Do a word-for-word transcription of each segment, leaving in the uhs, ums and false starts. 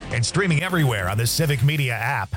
and streaming everywhere on the Civic Media app.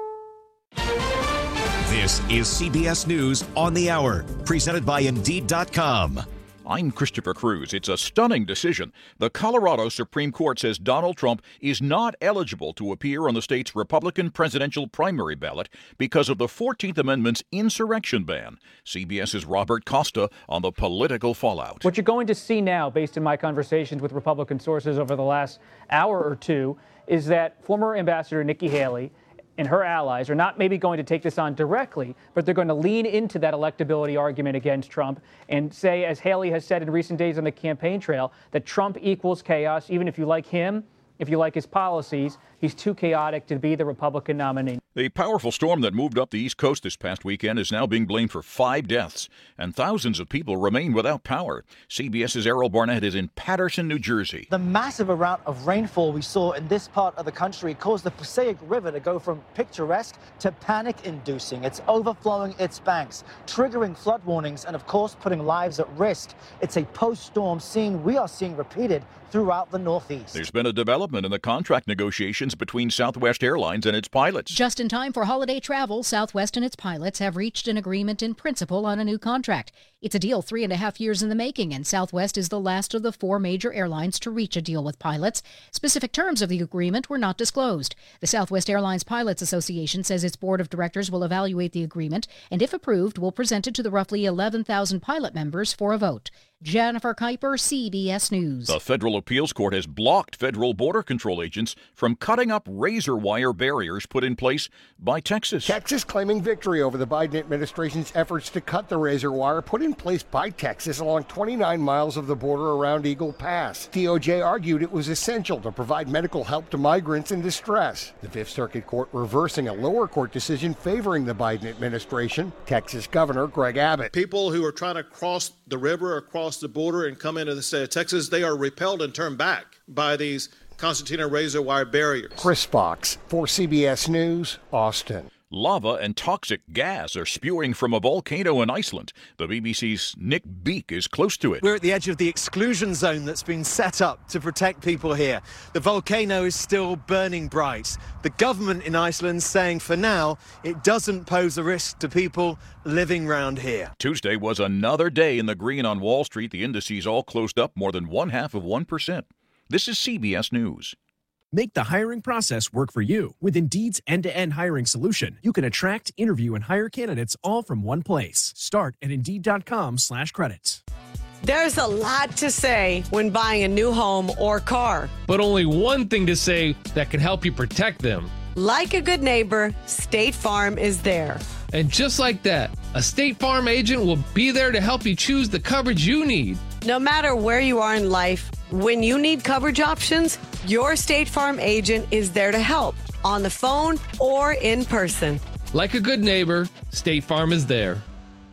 This is C B S News on the Hour, presented by Indeed dot com. I'm Christopher Cruz. It's a stunning decision. The Colorado Supreme Court says Donald Trump is not eligible to appear on the state's Republican presidential primary ballot because of the fourteenth Amendment's insurrection ban. CBS's Robert Costa on the political fallout. What you're going to see now, based on my conversations with Republican sources over the last hour or two, is that former Ambassador Nikki Haley and her allies are not maybe going to take this on directly, but they're going to lean into that electability argument against Trump and say, as Haley has said in recent days on the campaign trail, that Trump equals chaos. Even if you like him, if you like his policies, he's too chaotic to be the Republican nominee. The powerful storm that moved up the East Coast this past weekend is now being blamed for five deaths, and thousands of people remain without power. CBS's Errol Barnett is in Paterson, New Jersey. The massive amount of rainfall we saw in this part of the country caused the Passaic River to go from picturesque to panic-inducing. It's overflowing its banks, triggering flood warnings, and of course putting lives at risk. It's a post-storm scene we are seeing repeated throughout the Northeast. There's been a development in the contract negotiations between Southwest Airlines and its pilots. Just in time for holiday travel, Southwest and its pilots have reached an agreement in principle on a new contract. It's a deal three and a half years in the making, and Southwest is the last of the four major airlines to reach a deal with pilots. Specific terms of the agreement were not disclosed. The Southwest Airlines Pilots Association says its board of directors will evaluate the agreement and, if approved, will present it to the roughly eleven thousand pilot members for a vote. Jennifer Kuiper, C B S News. The federal appeals court has blocked federal border control agents from cutting up razor wire barriers put in place by Texas. Texas claiming victory over the Biden administration's efforts to cut the razor wire put in place by Texas along twenty-nine miles of the border around Eagle Pass. D O J argued it was essential to provide medical help to migrants in distress. The Fifth Circuit Court reversing a lower court decision favoring the Biden administration. Texas Governor Greg Abbott. People who are trying to cross the river or cross the border and come into the state of Texas, they are repelled and turned back by these concertina razor wire barriers. Chris Fox for C B S News, Austin. Lava and toxic gas are spewing from a volcano in Iceland. The B B C's Nick Beak is close to it. We're at the edge of the exclusion zone that's been set up to protect people here. The volcano is still burning bright. The government in Iceland saying for now it doesn't pose a risk to people living round here. Tuesday was another day in the green on Wall Street. The indices all closed up more than one half of one percent. This is C B S News. Make the hiring process work for you. With Indeed's end-to-end hiring solution, you can attract, interview, and hire candidates all from one place. Start at Indeed.com slash credits. There's a lot to say when buying a new home or car. But only one thing to say that can help you protect them. Like a good neighbor, State Farm is there. And just like that, a State Farm agent will be there to help you choose the coverage you need. No matter where you are in life, when you need coverage options, your State Farm agent is there to help, on the phone or in person. Like a good neighbor, State Farm is there.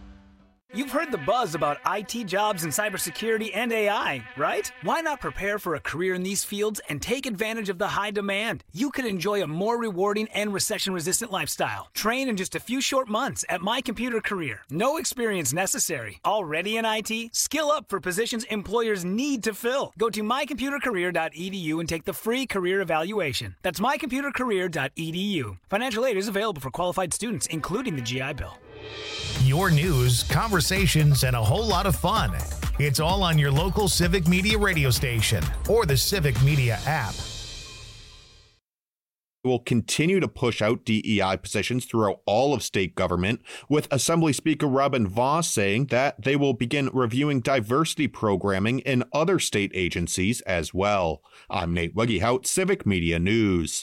You've heard the buzz about I T jobs in cybersecurity and A I, right? Why not prepare for a career in these fields and take advantage of the high demand? You could enjoy a more rewarding and recession-resistant lifestyle. Train in just a few short months at My Computer Career. No experience necessary. Already in I T? Skill up for positions employers need to fill. Go to my computer career dot e d u and take the free career evaluation. That's my computer career dot e d u. Financial aid is available for qualified students, including the G I Bill. Your news, conversations, and a whole lot of fun. It's all on your local Civic Media radio station or the Civic Media app. Will continue to push out D E I positions throughout all of state government, with Assembly Speaker Robin Vos saying that they will begin reviewing diversity programming in other state agencies as well. I'm Nate Weggehout, Civic Media News.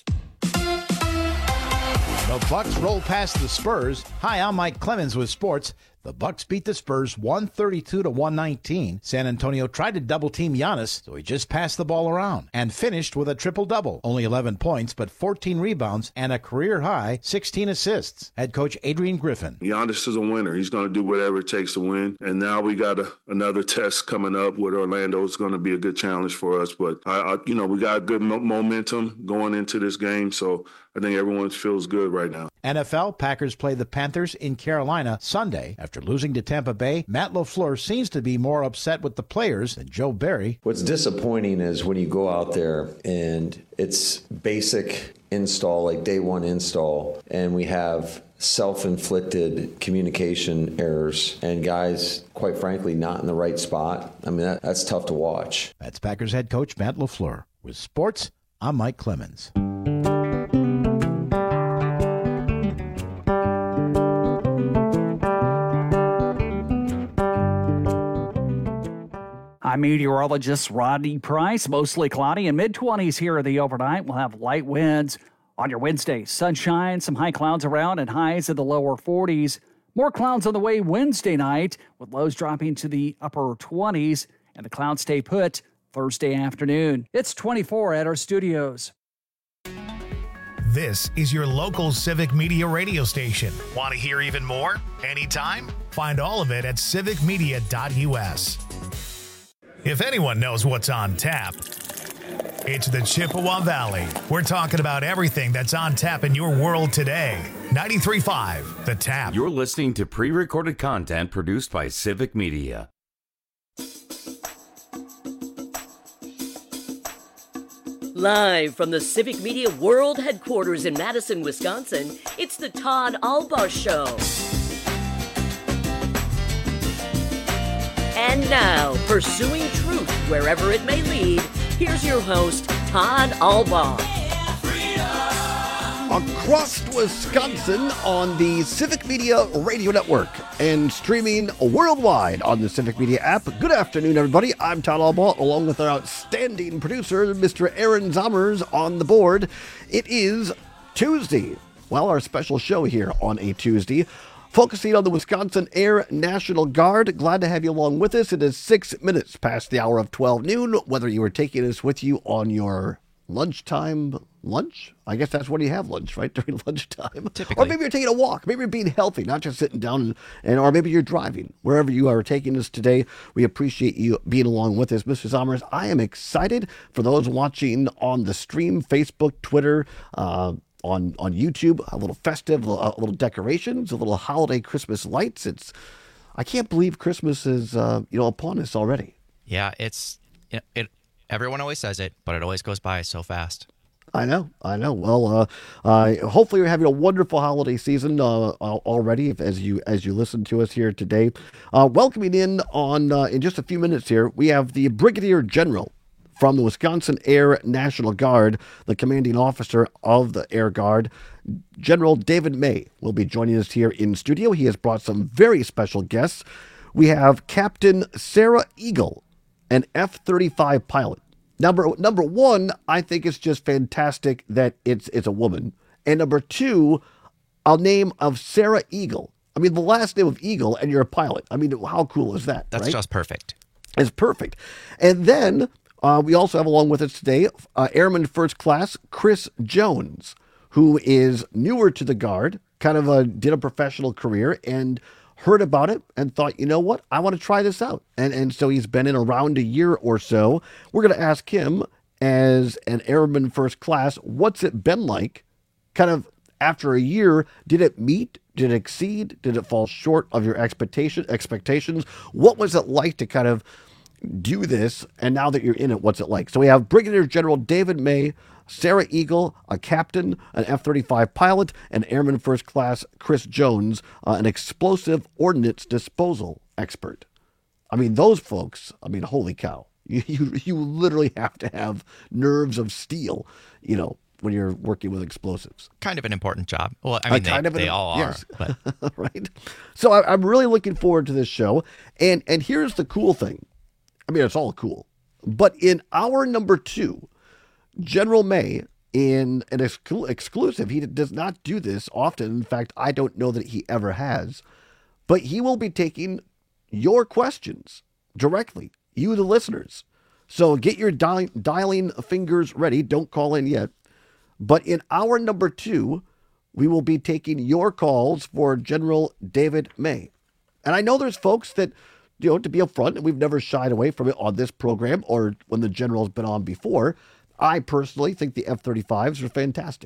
The Bucks roll past the Spurs. Hi, I'm Mike Clemens with sports. The Bucks beat the Spurs one thirty-two to one nineteen. San Antonio tried to double-team Giannis, so he just passed the ball around and finished with a triple-double. Only eleven points, but fourteen rebounds and a career-high sixteen assists. Head coach Adrian Griffin. Giannis is a winner. He's going to do whatever it takes to win. And now we got a, another test coming up with Orlando. It's going to be a good challenge for us. But, I, I, you know, we got good mo- momentum going into this game, so I think everyone feels good right now. N F L, Packers play the Panthers in Carolina Sunday after After losing to Tampa Bay, Matt LaFleur seems to be more upset with the players than Joe Barry. What's disappointing is when you go out there and it's basic install, like day one install, and we have self-inflicted communication errors and guys, quite frankly, not in the right spot. I mean, that, that's tough to watch. That's Packers head coach Matt LaFleur. With sports, I'm Mike Clemens. I'm meteorologist Rodney Price. Mostly cloudy and mid-twenties here in the overnight. We'll have light winds on your Wednesday. Sunshine, some high clouds around and highs in the lower forties. More clouds on the way Wednesday night with lows dropping to the upper twenties. And the clouds stay put Thursday afternoon. It's twenty-four at our studios. This is your local Civic Media radio station. Want to hear even more? Anytime? Find all of it at civic media dot u s. If anyone knows what's on tap, it's the Chippewa Valley. We're talking about everything that's on tap in your world today. ninety-three point five, The Tap. You're listening to pre-recorded content produced by Civic Media. Live from the Civic Media World Headquarters in Madison, Wisconsin, it's the Todd Albaugh Show. And now, pursuing truth wherever it may lead, here's your host, Todd Albaugh. Across Wisconsin on the Civic Media Radio Network and streaming worldwide on the Civic Media app. Good afternoon, everybody. I'm Todd Albaugh, along with our outstanding producer, Mister Aaron Zommers, on the board. It is Tuesday. Well, our special show here on a Tuesday, focusing on the Wisconsin Air National Guard. Glad to have you along with us. It is six minutes past the hour of twelve noon. Whether you are taking us with you on your lunchtime lunch, I guess that's when you have lunch, right? During lunchtime. Typically. Or maybe you're taking a walk. Maybe you're being healthy, not just sitting down, and, and or maybe you're driving. Wherever you are taking us today, we appreciate you being along with us. Mister Zommers, I am excited for those watching on the stream, Facebook, Twitter, uh, on on YouTube, a little festive, a little decorations, a little holiday Christmas lights. It's, I can't believe Christmas is, uh, you know, upon us already. Yeah, it's, it, it, everyone always says it, but it always goes by so fast. I know, I know. Well, uh, uh, hopefully you're having a wonderful holiday season uh, already as you as you listen to us here today. Uh, welcoming in on uh, in just a few minutes here, we have the Brigadier General from the Wisconsin Air National Guard, the commanding officer of the Air Guard. General David May will be joining us here in studio. He has brought some very special guests. We have Captain Sarah Eagle, an F thirty-five pilot. Number number one, I think it's just fantastic that it's it's a woman. And number two, a name of Sarah Eagle. I mean, the last name of Eagle, and you're a pilot. I mean, how cool is that? That's right? just perfect. It's perfect. And then uh, we also have along with us today uh, Airman First Class Chris Jones, who is newer to the Guard, kind of a, did a professional career, and heard about it and thought, you know what, I want to try this out. And and so he's been in around a year or so. We're going to ask him, as an Airman First Class, what's it been like? Kind of after a year, did it meet? Did it exceed? Did it fall short of your expectation expectations? What was it like to kind of do this? And now that you're in it, what's it like? So we have Brigadier General David May, Sarah Eagle, a captain, an F thirty-five pilot, and Airman First Class Chris Jones, uh, an explosive ordnance disposal expert. I mean, those folks, I mean, holy cow. You, you, you literally have to have nerves of steel, you know, when you're working with explosives. Kind of an important job. Well, I mean, uh, they, they an, all are. Yes. But. Right? So I, I'm really looking forward to this show. And, and here's the cool thing. I mean, it's all cool. But in hour number two, General May, in an exclu- exclusive, he does not do this often. In fact, I don't know that he ever has. But he will be taking your questions directly, you the listeners. So get your di- dialing fingers ready. Don't call in yet. But in hour number two, we will be taking your calls for General David May. And I know there's folks that, you know, to be upfront, and we've never shied away from it on this program or when the General's been on before, I personally think the F thirty-fives are fantastic.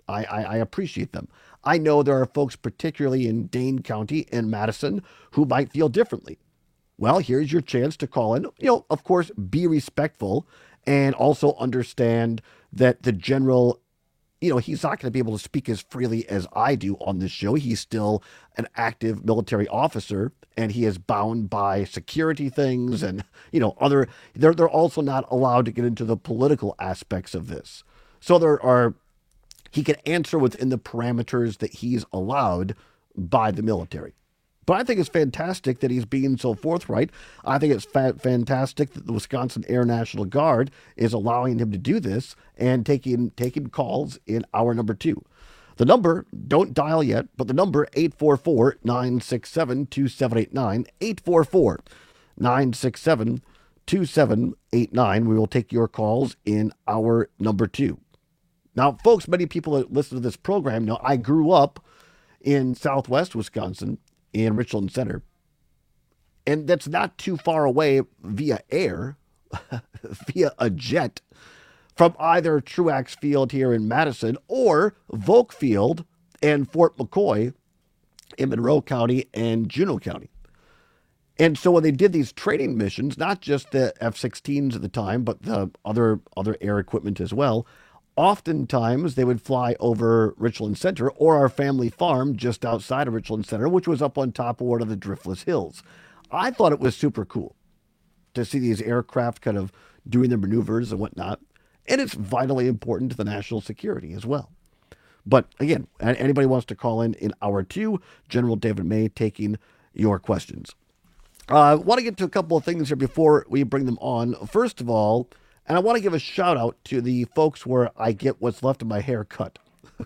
I, I, I appreciate them. I know there are folks, particularly in Dane County and Madison, who might feel differently. Well, here's your chance to call in. You know, of course, be respectful and also understand that the general, you know, he's not going to be able to speak as freely as I do on this show. He's still an active military officer, and he is bound by security things and, you know, other, they're, they're also not allowed to get into the political aspects of this. So there are, he can answer within the parameters that he's allowed by the military. But I think it's fantastic that he's being so forthright. I think it's fa- fantastic that the Wisconsin Air National Guard is allowing him to do this and taking taking calls in hour number two. The number, don't dial yet, but the number, eight four four, nine six seven, two seven eight nine, eight four four, nine six seven, two seven eight nine. We will take your calls in hour number two. Now, folks, many people that listen to this program know I grew up in Southwest Wisconsin, in Richland Center. And that's not too far away via air, via a jet, from either Truax Field here in Madison or Volk Field and Fort McCoy in Monroe County and Juneau County. And so when they did these training missions, not just the F sixteens at the time, but the other, other air equipment as well, oftentimes they would fly over Richland Center or our family farm just outside of Richland Center, which was up on top of one of the Driftless Hills. I thought it was super cool to see these aircraft kind of doing their maneuvers and whatnot. And it's vitally important to the national security as well. But again, anybody wants to call in in hour two, General David May taking your questions. I uh, want to get to a couple of things here before we bring them on. First of all, and I want to give a shout out to the folks where I get what's left of my hair cut.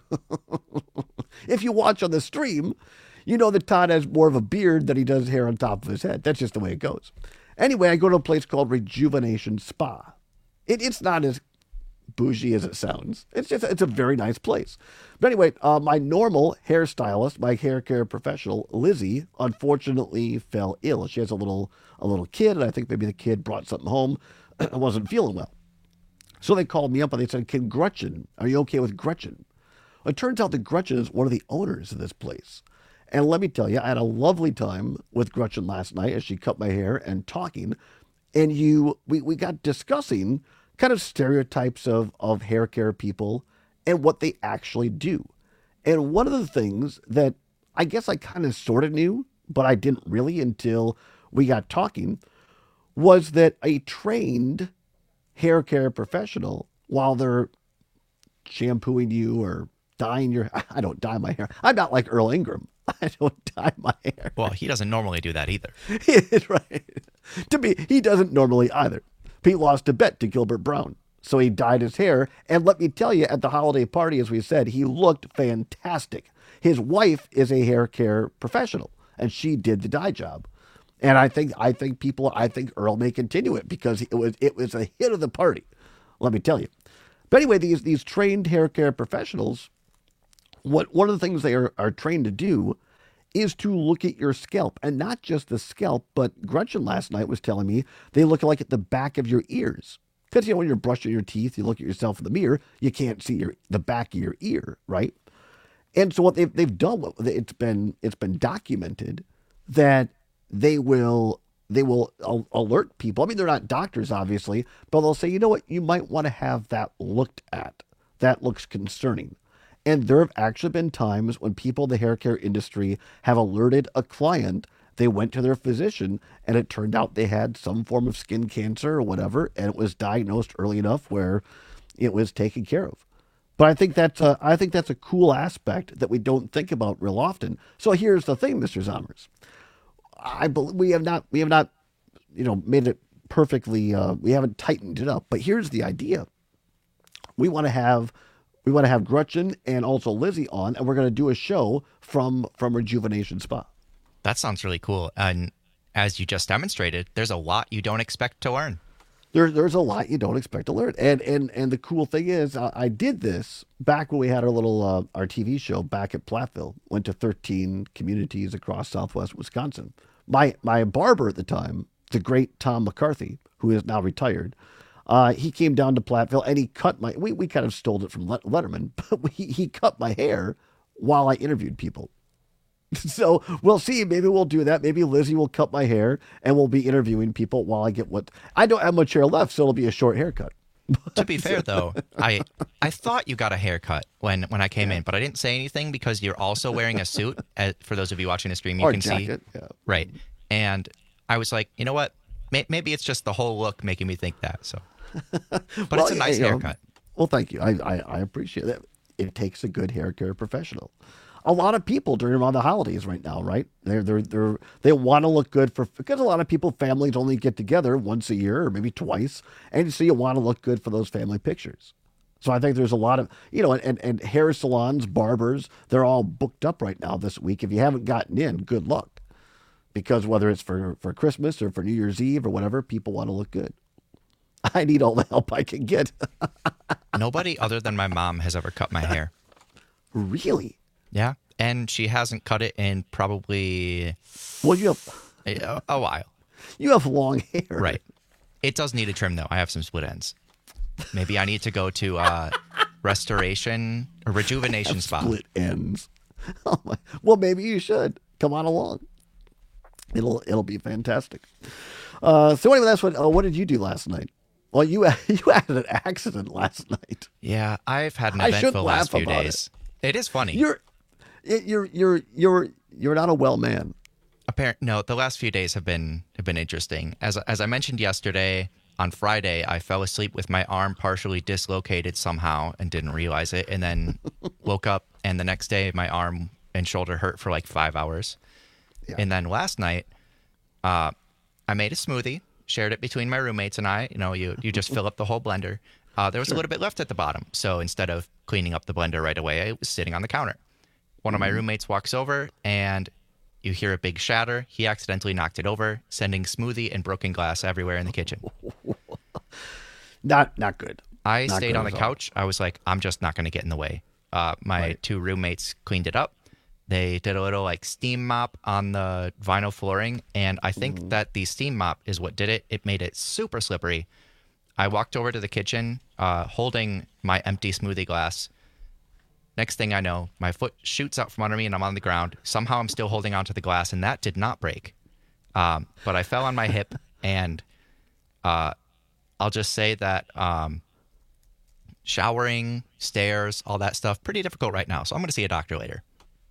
If you watch on the stream, you know that Todd has more of a beard than he does hair on top of his head. That's just the way it goes. Anyway, I go to a place called Rejuvenation Spa. It, it's not as bougie as it sounds. It's just, it's a very nice place. But anyway, uh, my normal hairstylist, my hair care professional, Lizzie, unfortunately fell ill. She has a little, a little kid, and I think maybe the kid brought something home. I wasn't feeling well. So they called me up and they said, "Can Gretchen, are you okay with Gretchen?" It turns out that Gretchen is one of the owners of this place. And let me tell you, I had a lovely time with Gretchen last night as she cut my hair and talking. And you, we, we got discussing kind of stereotypes of, of hair care people and what they actually do. And one of the things that I guess I kind of sort of knew, but I didn't really until we got talking, was that a trained hair care professional, while they're shampooing you or dyeing your, I don't dye my hair. I'm not like Earl Ingram. I don't dye my hair. Well, he doesn't normally do that either. Right. To me, he doesn't normally either. Pete lost a bet to Gilbert Brown, so he dyed his hair. And let me tell you, at the holiday party, as we said, he looked fantastic. His wife is a hair care professional, and she did the dye job. And I think I think people I think Earl may continue it because it was it was a hit of the party. Let me tell you. But anyway, these these trained hair care professionals, what one of the things they are, are trained to do is to look at your scalp, and not just the scalp, but Gretchen last night was telling me they look like at the back of your ears. Because, you know, when you're brushing your teeth, you look at yourself in the mirror, you can't see your the back of your ear, right? And so what they've they've done, it's been it's been documented that they will they will alert people. I mean, they're not doctors, obviously, but they'll say, you know what, you might want to have that looked at. That looks concerning. And there have actually been times when people in the hair care industry have alerted a client. They went to their physician, and it turned out they had some form of skin cancer or whatever, and it was diagnosed early enough where it was taken care of. But I think that's a, I think that's a cool aspect that we don't think about real often. So here's the thing, Mister Zommers. I believe we have not we have not, you know, made it perfectly. Uh, we haven't tightened it up. But here's the idea: we want to have we want to have Gretchen and also Lizzie on, and we're going to do a show from from Rejuvenation Spa. That sounds really cool. And as you just demonstrated, there's a lot you don't expect to learn. There, there's a lot you don't expect to learn. And and and the cool thing is, I, I did this back when we had our little uh, our T V show back at Platteville. Went to thirteen communities across Southwest Wisconsin. My my barber at the time, the great Tom McCarthy, who is now retired, Uh, he came down to Platteville and he cut my, we, we kind of stole it from Let- Letterman, but we, he cut my hair while I interviewed people. So we'll see. Maybe we'll do that. Maybe Lizzie will cut my hair and we'll be interviewing people while I get what, I don't have much hair left, so it'll be a short haircut. To be fair, though, I I thought you got a haircut when, when I came yeah. in, but I didn't say anything because you're also wearing a suit. As, for those of you watching the stream, you or can jacket, see. Yeah. Right. And I was like, you know what? May, maybe it's just the whole look making me think that. So, But well, it's a nice you know, haircut. Well, thank you. I, I, I appreciate that. It takes a good hair care professional. A lot of people during around the holidays right now, right? They're they're they're they want to look good for because a lot of people, families only get together once a year or maybe twice, and so you want to look good for those family pictures. So I think there's a lot of you know, and and hair salons, barbers, they're all booked up right now this week. If you haven't gotten in, good luck, because whether it's for for Christmas or for New Year's Eve or whatever, people want to look good. I need all the help I can get. Nobody other than my mom has ever cut my hair. Really? Yeah, and she hasn't cut it in probably well, you have a, a while. You have long hair, right? It does need a trim, though. I have some split ends. Maybe I need to go to uh, restoration or rejuvenation spa. Split ends. Oh my. Well, maybe you should come on along. It'll it'll be fantastic. Uh, so anyway, that's what. Uh, what did you do last night? Well, you you had an accident last night. Yeah, I've had an I eventful laugh last few about days. It. It is funny. You're you're you're you're you're not a well man. Apparent no, the last few days have been have been interesting. As as I mentioned yesterday, on Friday, I fell asleep with my arm partially dislocated somehow and didn't realize it, and then woke up, and the next day my arm and shoulder hurt for like five hours. Yeah. And then last night, uh, I made a smoothie, shared it between my roommates and I. You know, you you just fill up the whole blender. Uh, there was sure. a little bit left at the bottom, so instead of cleaning up the blender right away, it was sitting on the counter. One of my roommates walks over, and you hear a big shatter. He accidentally knocked it over, sending smoothie and broken glass everywhere in the kitchen. Not not good. I not stayed good on the couch. I was like, I'm just not going to get in the way. Uh, my right. two roommates cleaned it up. They did a little like steam mop on the vinyl flooring, and I think mm. that the steam mop is what did it. It made it super slippery. I walked over to the kitchen, uh, holding my empty smoothie glass. Next thing I know, my foot shoots out from under me and I'm on the ground. Somehow I'm still holding onto the glass, and that did not break. Um, but I fell on my hip, and uh, I'll just say that um, showering, stairs, all that stuff, pretty difficult right now. So I'm going to see a doctor later.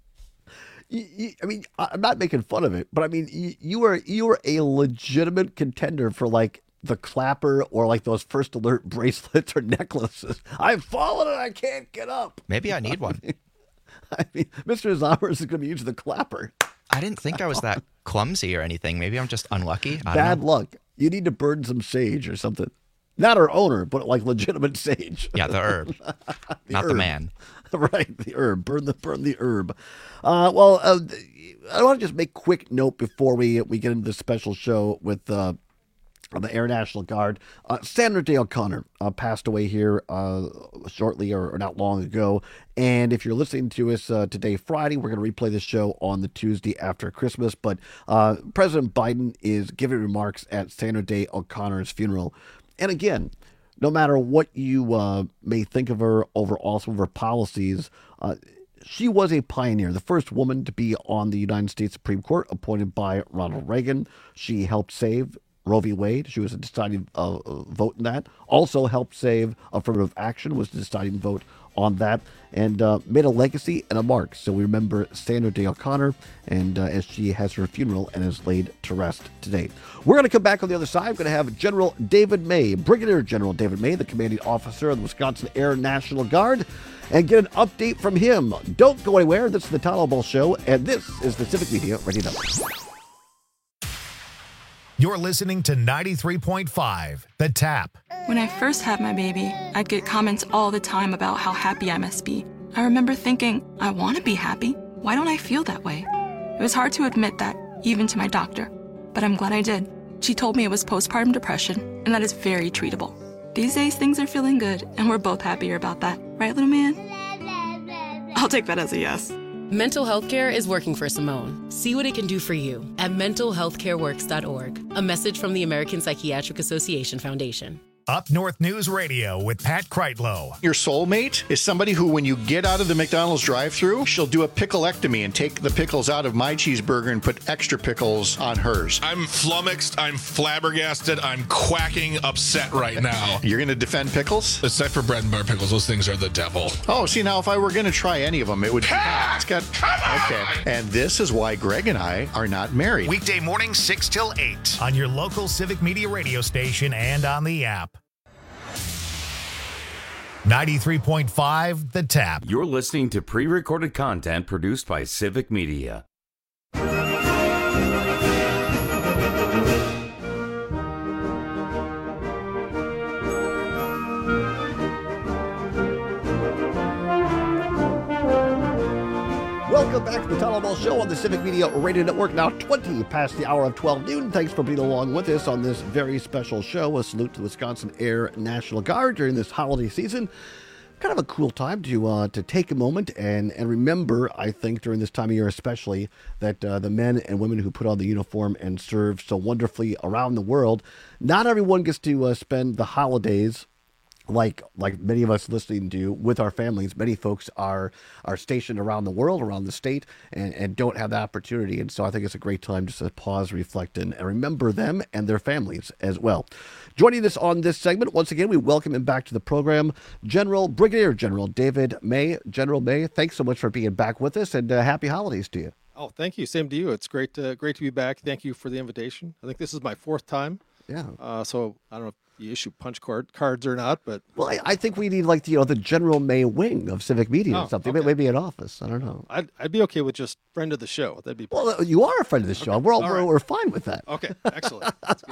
You, you, I mean, I'm not making fun of it, but I mean, you, you were you were a legitimate contender for like the clapper or like those First Alert bracelets or necklaces. I've fallen and I can't get up. Maybe I need one. I mean, I mean Mister Zomers is going to use the clapper. I didn't think I was that clumsy or anything. Maybe I'm just unlucky. I Bad don't know. luck. You need to burn some sage or something. Not our owner, but like legitimate sage. Yeah, the herb, the not herb. the man. Right, the herb. Burn the burn the herb. Uh, well, uh, I want to just make quick note before we we get into the special show with uh, the Air National Guard. Uh, Sandra Day O'Connor uh, passed away here uh, shortly or, or not long ago. And if you're listening to us uh, today, Friday, we're going to replay this show on the Tuesday after Christmas. But uh, President Biden is giving remarks at Sandra Day O'Connor's funeral. And again, no matter what you uh, may think of her over all some of her policies, uh, she was a pioneer, the first woman to be on the United States Supreme Court, appointed by Ronald Reagan. She helped save Roe v. Wade. She was a deciding uh, vote in that. Also helped save affirmative action, was the deciding vote on that, and uh, made a legacy and a mark. So we remember Sandra Day O'Connor, and uh, as she has her funeral and is laid to rest today. We're going to come back on the other side. We're going to have General David May, Brigadier General David May, the commanding officer of the Wisconsin Air National Guard, and get an update from him. Don't go anywhere. This is the Todd Ball Show, and this is the Civic Media Radio Network. You're listening to ninety-three point five, The Tap. When I first had my baby, I'd get comments all the time about how happy I must be. I remember thinking, I want to be happy. Why don't I feel that way? It was hard to admit that, even to my doctor. But I'm glad I did. She told me it was postpartum depression, and that is very treatable. These days, things are feeling good, and we're both happier about that. Right, little man? I'll take that as a yes. Mental health care is working for Simone. See what it can do for you at mental health care works dot org. A message from the American Psychiatric Association Foundation. Up North News Radio with Pat Kreitlow. Your soulmate is somebody who, when you get out of the McDonald's drive-thru, she'll do a picklectomy and take the pickles out of my cheeseburger and put extra pickles on hers. I'm flummoxed. I'm flabbergasted. I'm quacking upset right now. You're going to defend pickles? Except for bread and butter pickles. Those things are the devil. Oh, see, now if I were going to try any of them, it would be... It's got, okay. And this is why Greg and I are not married. Weekday morning, six till eight on your local Civic Media radio station and on the app. ninety-three point five The Tap. You're listening to pre-recorded content produced by Civic Media. Welcome back to the Todd Ball Show on the Civic Media Radio Network. Now twenty past the hour of twelve noon. Thanks for being along with us on this very special show. A salute to the Wisconsin Air National Guard during this holiday season. Kind of a cool time to uh, to take a moment and, and remember, I think, during this time of year especially, that uh, the men and women who put on the uniform and serve so wonderfully around the world. Not everyone gets to uh, spend the holidays like like many of us listening do with our families. Many folks are are stationed around the world, around the state, and, and don't have that opportunity. And so I think it's a great time just to pause, reflect, and, and remember them and their families as well. Joining us on this segment, once again, we welcome him back to the program, General Brigadier General David May. General May, thanks so much for being back with us, and uh, happy holidays to you. Oh, thank you. Same to you. It's great to, great to be back. Thank you for the invitation. I think this is my fourth time. Yeah. Uh, so I don't know if you issue punch card cards or not, but well, I, I think we need like the, you know the General May wing of Civic Media Oh, or something. okay. Maybe an office. I don't know. I'd I'd be okay with just friend of the show. That'd be Well, you are a friend of the show. We're all, All we're, right. we're fine with that. okay. Excellent.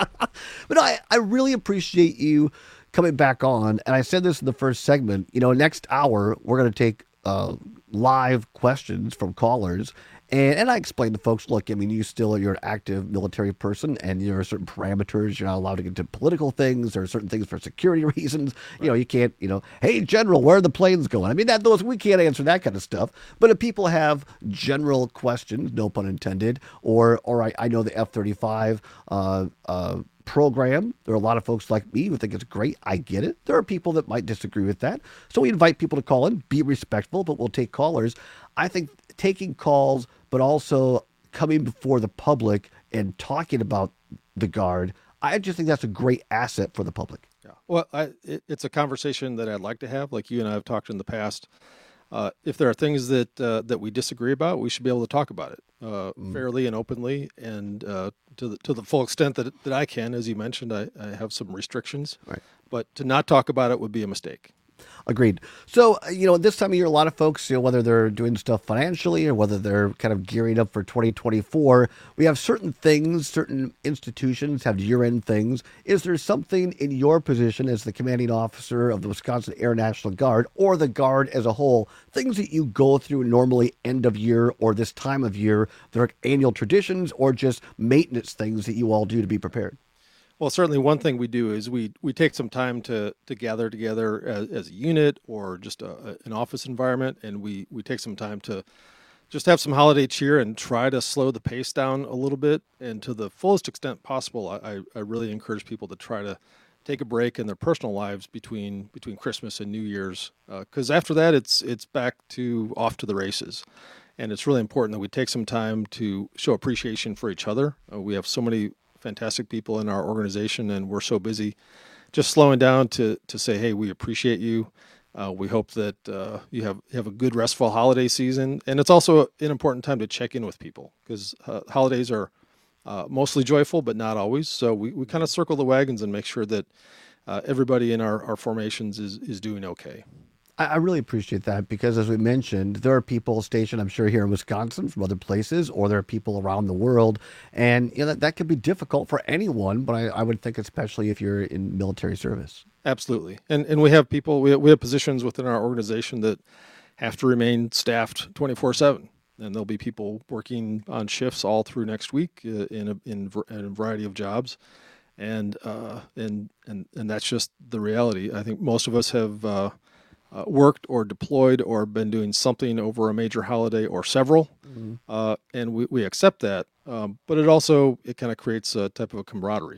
But I, I really appreciate you coming back on. And I said this in the first segment. You know, next hour, we're going to take uh, live questions from callers. And, and I explained to folks, look, I mean, you still, you're an active military person and there are certain parameters. You're not allowed to get into political things. There are certain things for security reasons. You know, you can't, you know, hey, General, where are the planes going? I mean, that those we can't answer that kind of stuff. But if people have general questions, no pun intended, or, or I, I know the F thirty-five uh, uh, program. There are a lot of folks like me who think it's great. I get it. There are people that might disagree with that. So we invite people to call in, be respectful, but we'll take callers. I think taking calls, but also coming before the public and talking about the Guard, I just think that's a great asset for the public. Yeah. Well, I, it, it's a conversation that I'd like to have. Like you and I have talked in the past. Uh, if there are things that uh, that we disagree about, we should be able to talk about it uh, Mm. fairly and openly, and uh, to the to the full extent that that I can. As you mentioned, I, I have some restrictions, right. But to not talk about it would be a mistake. Agreed. So, uh, you know, this time of year, a lot of folks, you know, whether they're doing stuff financially or whether they're kind of gearing up for twenty twenty-four, we have certain things, certain institutions have year-end things. Is there something in your position as the commanding officer of the Wisconsin Air National Guard or the Guard as a whole, things that you go through normally end of year or this time of year, that are annual traditions or just maintenance things that you all do to be prepared? Well, certainly one thing we do is we we take some time to to gather together as, as a unit or just a, a, an office environment, and we we take some time to just have some holiday cheer and try to slow the pace down a little bit. And to the fullest extent possible, I, I really encourage people to try to take a break in their personal lives between between Christmas and New Year's, because uh, after that it's it's back to off to the races. And it's really important that we take some time to show appreciation for each other. Uh, we have so many fantastic people in our organization, and we're so busy just slowing down to to say, hey, we appreciate you. Uh, we hope that uh, you have you have a good restful holiday season, and it's also an important time to check in with people, because uh, holidays are uh, mostly joyful, but not always. So we, we kind of circle the wagons and make sure that uh, everybody in our, our formations is is doing okay. I I really appreciate that, because as we mentioned, there are people stationed, I'm sure, here in Wisconsin from other places, or there are people around the world. And you know, that, that can be difficult for anyone, but I, I would think especially if you're in military service. Absolutely. And and we have people, we have, we have positions within our organization that have to remain staffed twenty-four seven. And there'll be people working on shifts all through next week uh, in, a, in, in a variety of jobs. And, uh, and, and, and that's just the reality. I think most of us have uh, Uh, worked or deployed or been doing something over a major holiday or several, mm-hmm. uh, and we, we accept that. Um, but it also, it kind of creates a type of a camaraderie.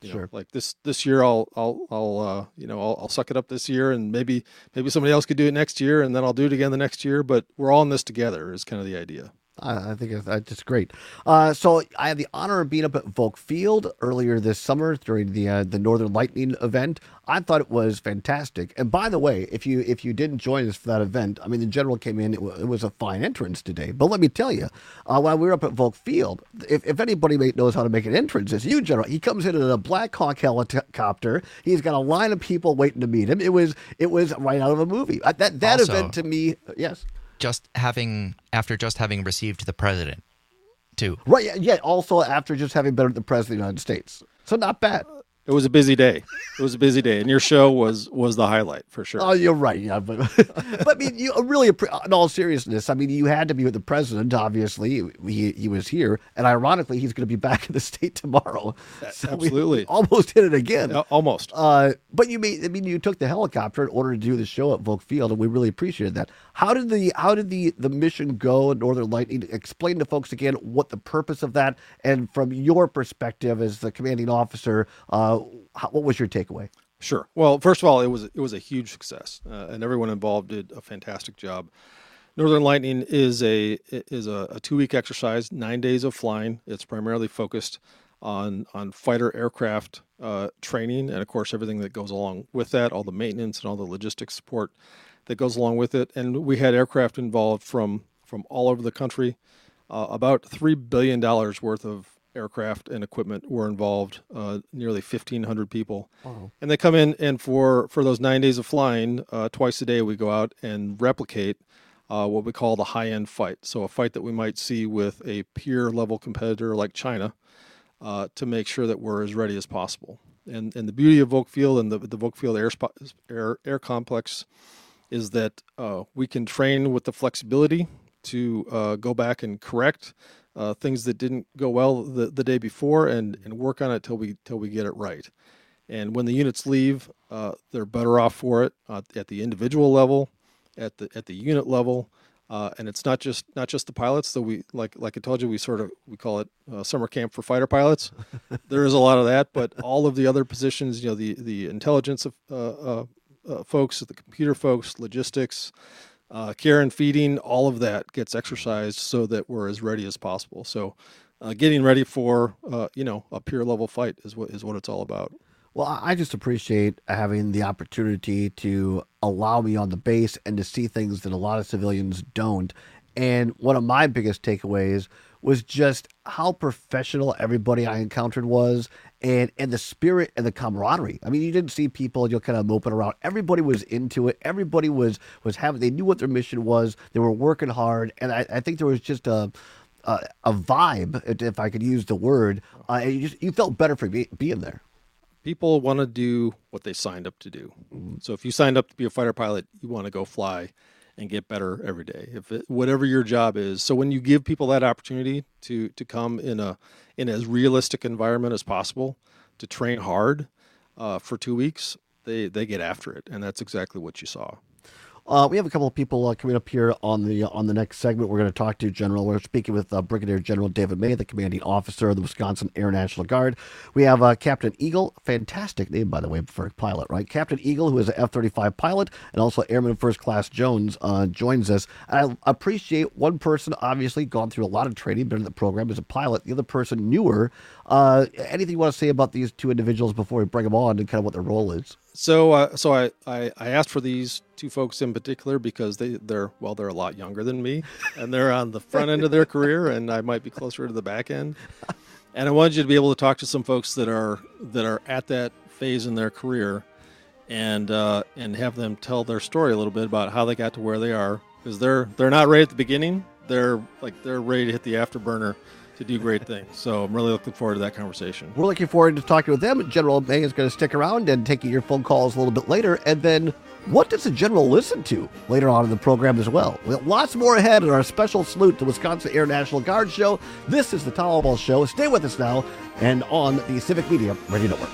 You Sure. know, like this this year, I'll I'll I'll uh, you know I'll, I'll suck it up this year, and maybe maybe somebody else could do it next year, and then I'll do it again the next year. But we're all in this together. Is kind of the idea. I I think it's, uh, it's great. Uh, so I had the honor of being up at Volk Field earlier this summer during the uh, the Northern Lightning event. I thought it was fantastic. And by the way, if you if you didn't join us for that event, I mean, the general came in. It, w- it was a fine entrance today. But let me tell you, uh, while we were up at Volk Field, if, if anybody knows how to make an entrance, it's you, General. He comes in in a Black Hawk helicopter. He's got a line of people waiting to meet him. It was it was right out of a movie. Uh, that that Also- event to me, uh, yes. Just having after just having received the president, too. Right, yeah, yeah. Also, after just having been the president of the United States, so not bad. It was a busy day. It was a busy day, and your show was was the highlight for sure. Oh, you're right. Yeah, but but I mean, you really, in all seriousness, I mean, you had to be with the president. Obviously, he he was here, and ironically, he's going to be back in the state tomorrow. So we Absolutely. almost hit it again. Uh, almost. Uh, but you mean, I mean, you took the helicopter in order to do the show at Volk Field, and we really appreciated that. How did the how did the the mission go at Northern Lightning? Explain to folks again what the purpose of that, and from your perspective as the commanding officer, uh, how, what was your takeaway? Sure. Well, first of all, it was it was a huge success, uh, and everyone involved did a fantastic job. Northern Lightning is a is a, a two week exercise, nine days of flying. It's primarily focused on on fighter aircraft uh, training, and of course everything that goes along with that, all the maintenance and all the logistics support that goes along with it. And we had aircraft involved from from all over the country. Uh, about three billion dollars worth of aircraft and equipment were involved, uh, nearly fifteen hundred people. Wow. And they come in, and for, for those nine days of flying, uh, twice a day we go out and replicate uh, what we call the high-end fight. So a fight that we might see with a peer-level competitor like China, uh, to make sure that we're as ready as possible. And and the beauty of Volk Field and the, the Volk Field Air, Spo- Air, Air Complex is that uh, we can train with the flexibility to uh, go back and correct uh, things that didn't go well the, the day before, and, and work on it till we till we get it right. And when the units leave, uh, they're better off for it uh, at the individual level, at the at the unit level, uh, and it's not just not just the pilots. Though we like like I told you, we sort of we call it uh, summer camp for fighter pilots. There is a lot of that, but all of the other positions, you know, the the intelligence of uh, uh, uh, folks, the computer folks, logistics, uh, care and feeding, all of that gets exercised so that we're as ready as possible. So, uh, getting ready for uh, you know a peer level fight is what is what it's all about. Well, I just appreciate having the opportunity to allow me on the base and to see things that a lot of civilians don't. And one of my biggest takeaways was just how professional everybody I encountered was, and, and the spirit and the camaraderie. I mean, you didn't see people, you know, kind of moping around. Everybody was into it. Everybody was, was having, they knew what their mission was. They were working hard. And I, I think there was just a, a, a vibe, if I could use the word. Uh, and you just, you felt better for be, being there. People want to do what they signed up to do. So if you signed up to be a fighter pilot, you want to go fly and get better every day. If it, whatever your job is. So when you give people that opportunity to to come in a in as realistic environment as possible, to train hard uh, for two weeks, they they get after it, and that's exactly what you saw. Uh, we have a couple of people uh, coming up here on the uh, on the next segment. We're going to talk to General. We're speaking with uh, Brigadier General David May, the commanding officer of the Wisconsin Air National Guard. We have uh, Captain Eagle, fantastic name, by the way, for a pilot, right? Captain Eagle, who is an F thirty-five pilot, and also Airman First Class Jones, uh, joins us. I appreciate one person, obviously, gone through a lot of training, been in the program as a pilot. The other person, newer. Uh, anything you want to say about these two individuals before we bring them on and kind of what their role is? So, uh, so I, I, I asked for these two folks in particular because they, they're, well, they're a lot younger than me, and they're on the front end of their career, and I might be closer to the back end. And I wanted you to be able to talk to some folks that are, that are at that phase in their career, and, uh, and have them tell their story a little bit about how they got to where they are, because they're, they're not right at the beginning. They're like, they're ready to hit the afterburner to do great things. So I'm really looking forward to that conversation. We're looking forward to talking with them. General May is going to stick around and taking your phone calls a little bit later. And then what does the General listen to later on in the program as well? We have lots more ahead in our special salute to Wisconsin Air National Guard show. This is the Tom Albaugh Show. Stay with us now and on the Civic Media Radio Network.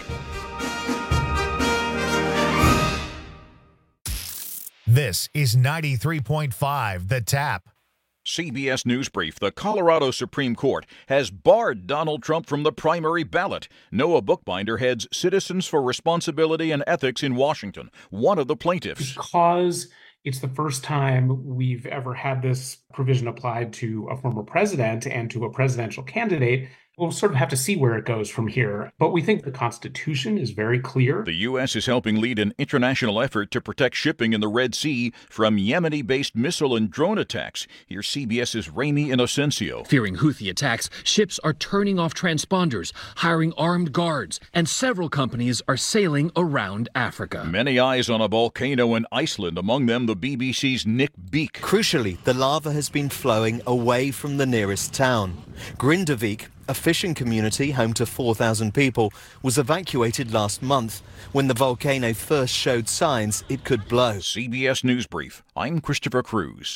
This is ninety-three point five The Tap. C B S News Brief. The Colorado Supreme Court has barred Donald Trump from the primary ballot. Noah Bookbinder heads Citizens for Responsibility and Ethics in Washington, one of the plaintiffs. Because it's the first time we've ever had this provision applied to a former president and to a presidential candidate, we'll sort of have to see where it goes from here. But we think the Constitution is very clear. The U S is helping lead an international effort to protect shipping in the Red Sea from Yemeni-based missile and drone attacks. Here's CBS's Ramy Inocencio. Fearing Houthi attacks, ships are turning off transponders, hiring armed guards, and several companies are sailing around Africa. Many eyes on a volcano in Iceland, among them the B B C's Nick Beak. Crucially, the lava has been flowing away from the nearest town. Grindavik, a fishing community home to four thousand people, was evacuated last month when the volcano first showed signs it could blow. C B S News Brief. I'm Christopher Cruz.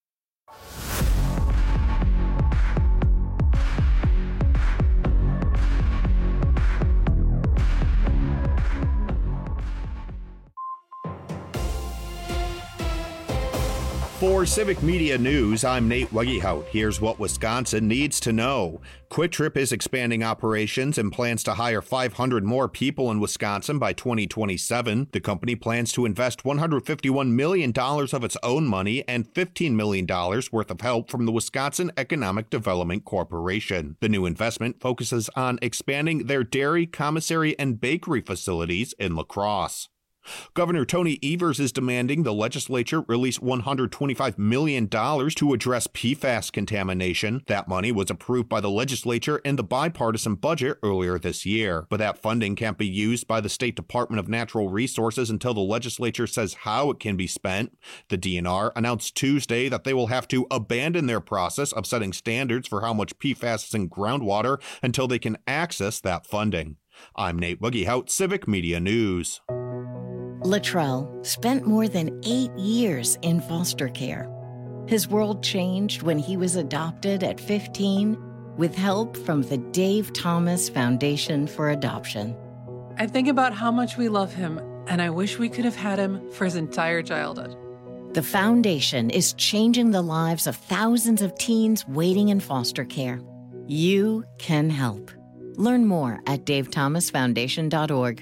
For Civic Media News, I'm Nate Weggehout. Here's what Wisconsin needs to know. QuikTrip is expanding operations and plans to hire five hundred more people in Wisconsin by twenty twenty-seven. The company plans to invest one hundred fifty-one million dollars of its own money and fifteen million dollars worth of help from the Wisconsin Economic Development Corporation. The new investment focuses on expanding their dairy, commissary, and bakery facilities in La Crosse. Governor Tony Evers is demanding the legislature release one hundred twenty-five million dollars to address P FAS contamination. That money was approved by the legislature in the bipartisan budget earlier this year, but that funding can't be used by the State Department of Natural Resources until the legislature says how it can be spent. The D N R announced Tuesday that they will have to abandon their process of setting standards for how much P FAS is in groundwater until they can access that funding. I'm Nate Weggehout, Civic Media News. Latrell spent more than eight years in foster care. His world changed when he was adopted at fifteen with help from the Dave Thomas Foundation for Adoption. I think about how much we love him, and I wish we could have had him for his entire childhood. The foundation is changing the lives of thousands of teens waiting in foster care. You can help. Learn more at dave thomas foundation dot org.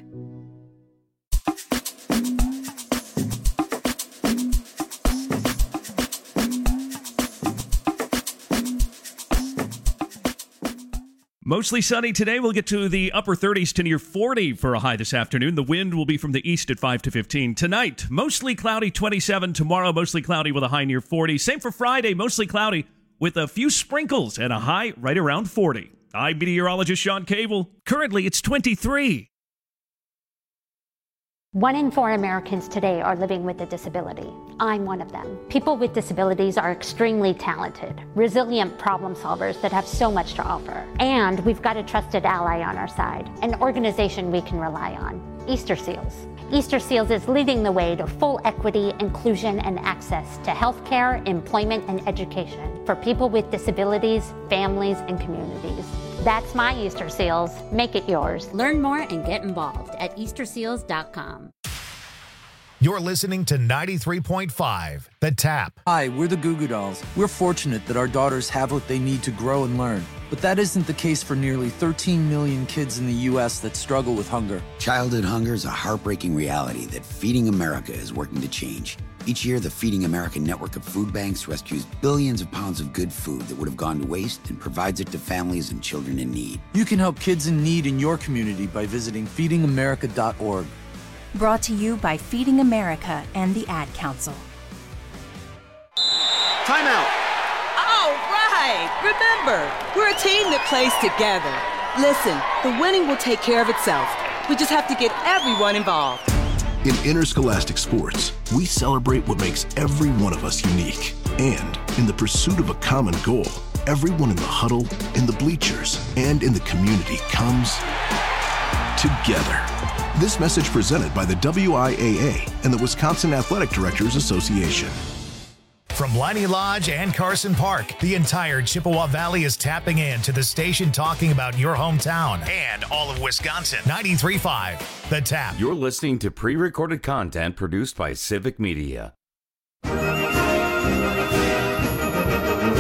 Mostly sunny today. We'll get to the upper thirties to near forty for a high this afternoon. The wind will be from the east at five to fifteen. Tonight, mostly cloudy, twenty-seven. Tomorrow, mostly cloudy with a high near forty. Same for Friday, mostly cloudy with a few sprinkles and a high right around forty. I'm meteorologist Sean Cable. Currently, it's twenty-three. One in four Americans today are living with a disability. I'm one of them. People with disabilities are extremely talented, resilient problem solvers that have so much to offer. And we've got a trusted ally on our side, an organization we can rely on, Easter Seals. Easter Seals is leading the way to full equity, inclusion, and access to healthcare, employment, and education for people with disabilities, families, and communities. That's my Easter Seals. Make it yours. Learn more and get involved at easter seals dot com. You're listening to ninety-three point five, The Tap. Hi, we're the Goo Goo Dolls. We're fortunate that our daughters have what they need to grow and learn. But that isn't the case for nearly thirteen million kids in the U S that struggle with hunger. Childhood hunger is a heartbreaking reality that Feeding America is working to change. Each year, the Feeding America network of food banks rescues billions of pounds of good food that would have gone to waste and provides it to families and children in need. You can help kids in need in your community by visiting feeding america dot org. Brought to you by Feeding America and the Ad Council. Timeout. All right. Remember, we're a team that plays together. Listen, the winning will take care of itself. We just have to get everyone involved. In interscholastic sports, we celebrate what makes every one of us unique. And in the pursuit of a common goal, everyone in the huddle, in the bleachers, and in the community comes together. This message presented by the W I A A and the Wisconsin Athletic Directors Association. From Leinie Lodge and Carson Park, the entire Chippewa Valley is tapping in to the station talking about your hometown and all of Wisconsin. ninety-three point five, The Tap. You're listening to pre-recorded content produced by Civic Media.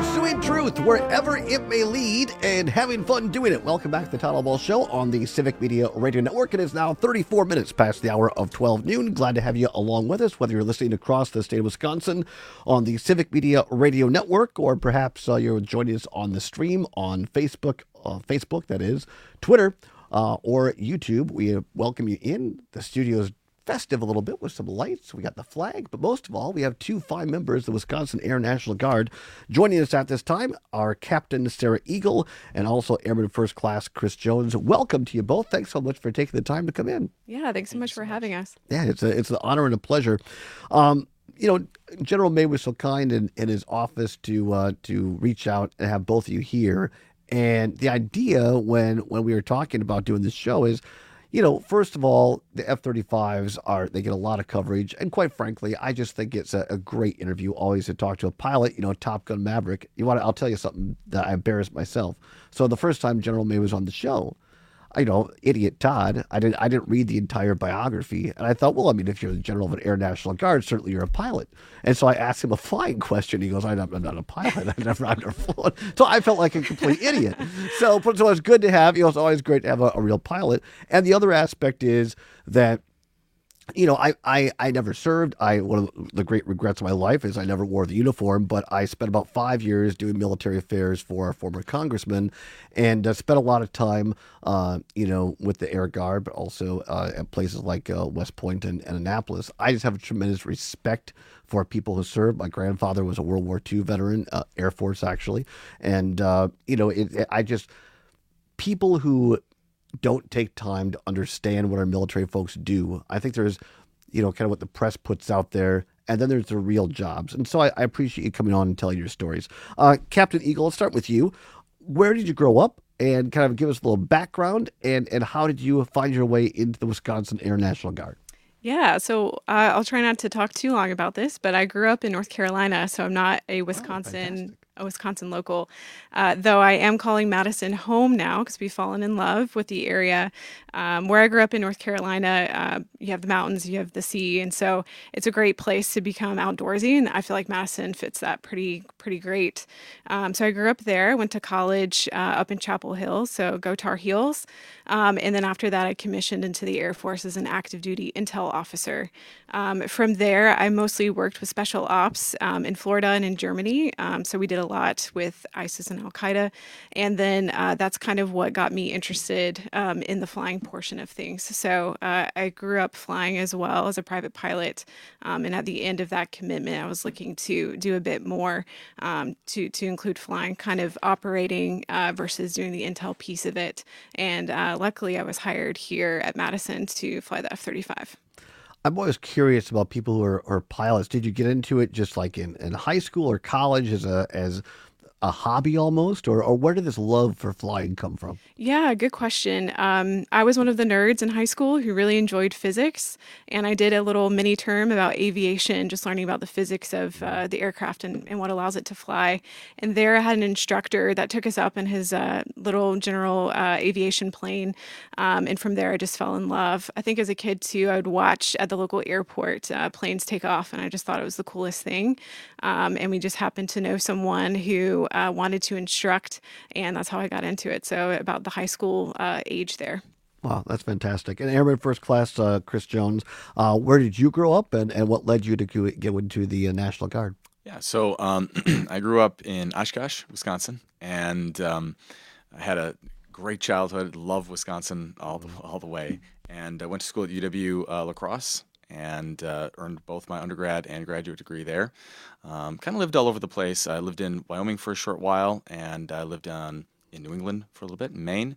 pursuing truth wherever it may lead and having fun doing it. Welcome back to the Todd Ball Show on the Civic Media Radio Network. It is now thirty-four minutes past the hour of twelve noon. Glad to have you along with us, whether you're listening across the state of Wisconsin on the Civic Media Radio Network, or perhaps uh, you're joining us on the stream on Facebook, uh, Facebook, that is, Twitter, uh, or YouTube. We welcome you in. The studio's festive a little bit with some lights. We got the flag, but most of all, we have two fine members of the Wisconsin Air National Guard joining us at this time, our Captain Sarah Eagle and also Airman First Class Chris Jones. Welcome to you both. Thanks so much for taking the time to come in. Yeah, thanks so much for having us. Yeah, it's a it's an honor and a pleasure. Um, you know, General May was so kind in, in his office to uh, to reach out and have both of you here. And the idea when when we were talking about doing this show is, you know, first of all, the F thirty-fives are, they get a lot of coverage. And quite frankly, I just think it's a, a great interview always to talk to a pilot, you know, Top Gun Maverick. You want to, I'll tell you something that I embarrassed myself. So the first time General May was on the show, you know, idiot Todd, I didn't, I didn't read the entire biography. And I thought, well, I mean, if you're the general of an Air National Guard, certainly you're a pilot. And so I asked him a flying question. He goes, I'm not, I'm not a pilot. I've never, I've never flown. So I felt like a complete idiot. So, so it's good to have, you know, it's always great to have a, a real pilot. And the other aspect is that, you know, I, I, I never served. I one of the great regrets of my life is I never wore the uniform, but I spent about five years doing military affairs for a former congressman, and uh, spent a lot of time, uh, you know, with the Air Guard, but also uh, at places like uh, West Point and, and Annapolis. I just have a tremendous respect for people who serve. My grandfather was a World War Two veteran, uh, Air Force actually, and uh, you know, it, it, I just people who don't take time to understand what our military folks do. I think there's, you know, kind of what the press puts out there, and then there's the real jobs. And so I, I appreciate you coming on and telling your stories. Uh, Captain Eagle, let's start with you. Where did you grow up? And kind of give us a little background, and, and how did you find your way into the Wisconsin Air National Guard? Yeah, so uh, I'll try not to talk too long about this, but I grew up in North Carolina, so I'm not a Wisconsin... Oh, a Wisconsin local, uh, though I am calling Madison home now because we've fallen in love with the area. Um, where I grew up in North Carolina, uh, you have the mountains, you have the sea, and so it's a great place to become outdoorsy, and I feel like Madison fits that pretty pretty great. Um, so I grew up there, went to college uh, up in Chapel Hill, so go Tar Heels, um, and then after that I commissioned into the Air Force as an active duty intel officer. Um, from there, I mostly worked with special ops um, in Florida and in Germany, um, so we did a lot with ISIS and Al-Qaeda. And then uh, that's kind of what got me interested um, in the flying portion of things. So uh, I grew up flying as well as a private pilot. Um, and at the end of that commitment, I was looking to do a bit more um, to, to include flying, kind of operating uh, versus doing the intel piece of it. And uh, luckily, I was hired here at Madison to fly the F thirty-five. I'm always curious about people who are, are pilots. Did you get into it just like in, in high school or college as a as a hobby almost, or, or where did this love for flying come from? Yeah, good question. Um, I was one of the nerds in high school who really enjoyed physics, and I did a little mini term about aviation, just learning about the physics of uh, the aircraft and, and what allows it to fly. And there I had an instructor that took us up in his uh, little general uh, aviation plane, um, and from there I just fell in love. I think as a kid too, I would watch at the local airport uh, planes take off, and I just thought it was the coolest thing. Um, and we just happened to know someone who Uh, wanted to instruct, and that's how I got into it. So about the high school uh, age there. Wow, that's fantastic. And Airman First Class uh, Chris Jones, uh, where did you grow up, and, and what led you to go into the uh, National Guard? Yeah, so um, I grew up in Oshkosh, Wisconsin, and um, I had a great childhood, loved Wisconsin all the, all the way, and I went to school at U W uh, La Crosse, and uh, earned both my undergrad and graduate degree there. Um, kind of lived all over the place. I lived in Wyoming for a short while, and I lived on, in New England for a little bit, in Maine.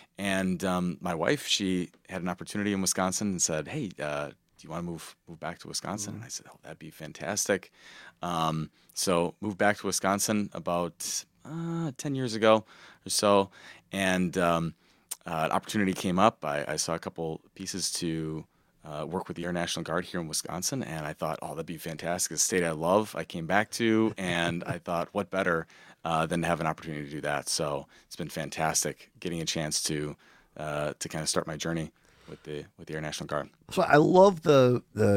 And um, my wife, she had an opportunity in Wisconsin and said, hey, uh, do you want to move move back to Wisconsin? Mm-hmm. And I said, oh, that'd be fantastic. Um, so moved back to Wisconsin about uh, ten years ago or so, and um, uh, an opportunity came up. I, I saw a couple pieces to Uh, work with the Air National Guard here in Wisconsin, and I thought, oh, that'd be fantastic. It's a state I love, I came back to, and I thought, what better uh, than to have an opportunity to do that? So it's been fantastic getting a chance to uh, to kind of start my journey with the with the Air National Guard. So I love the the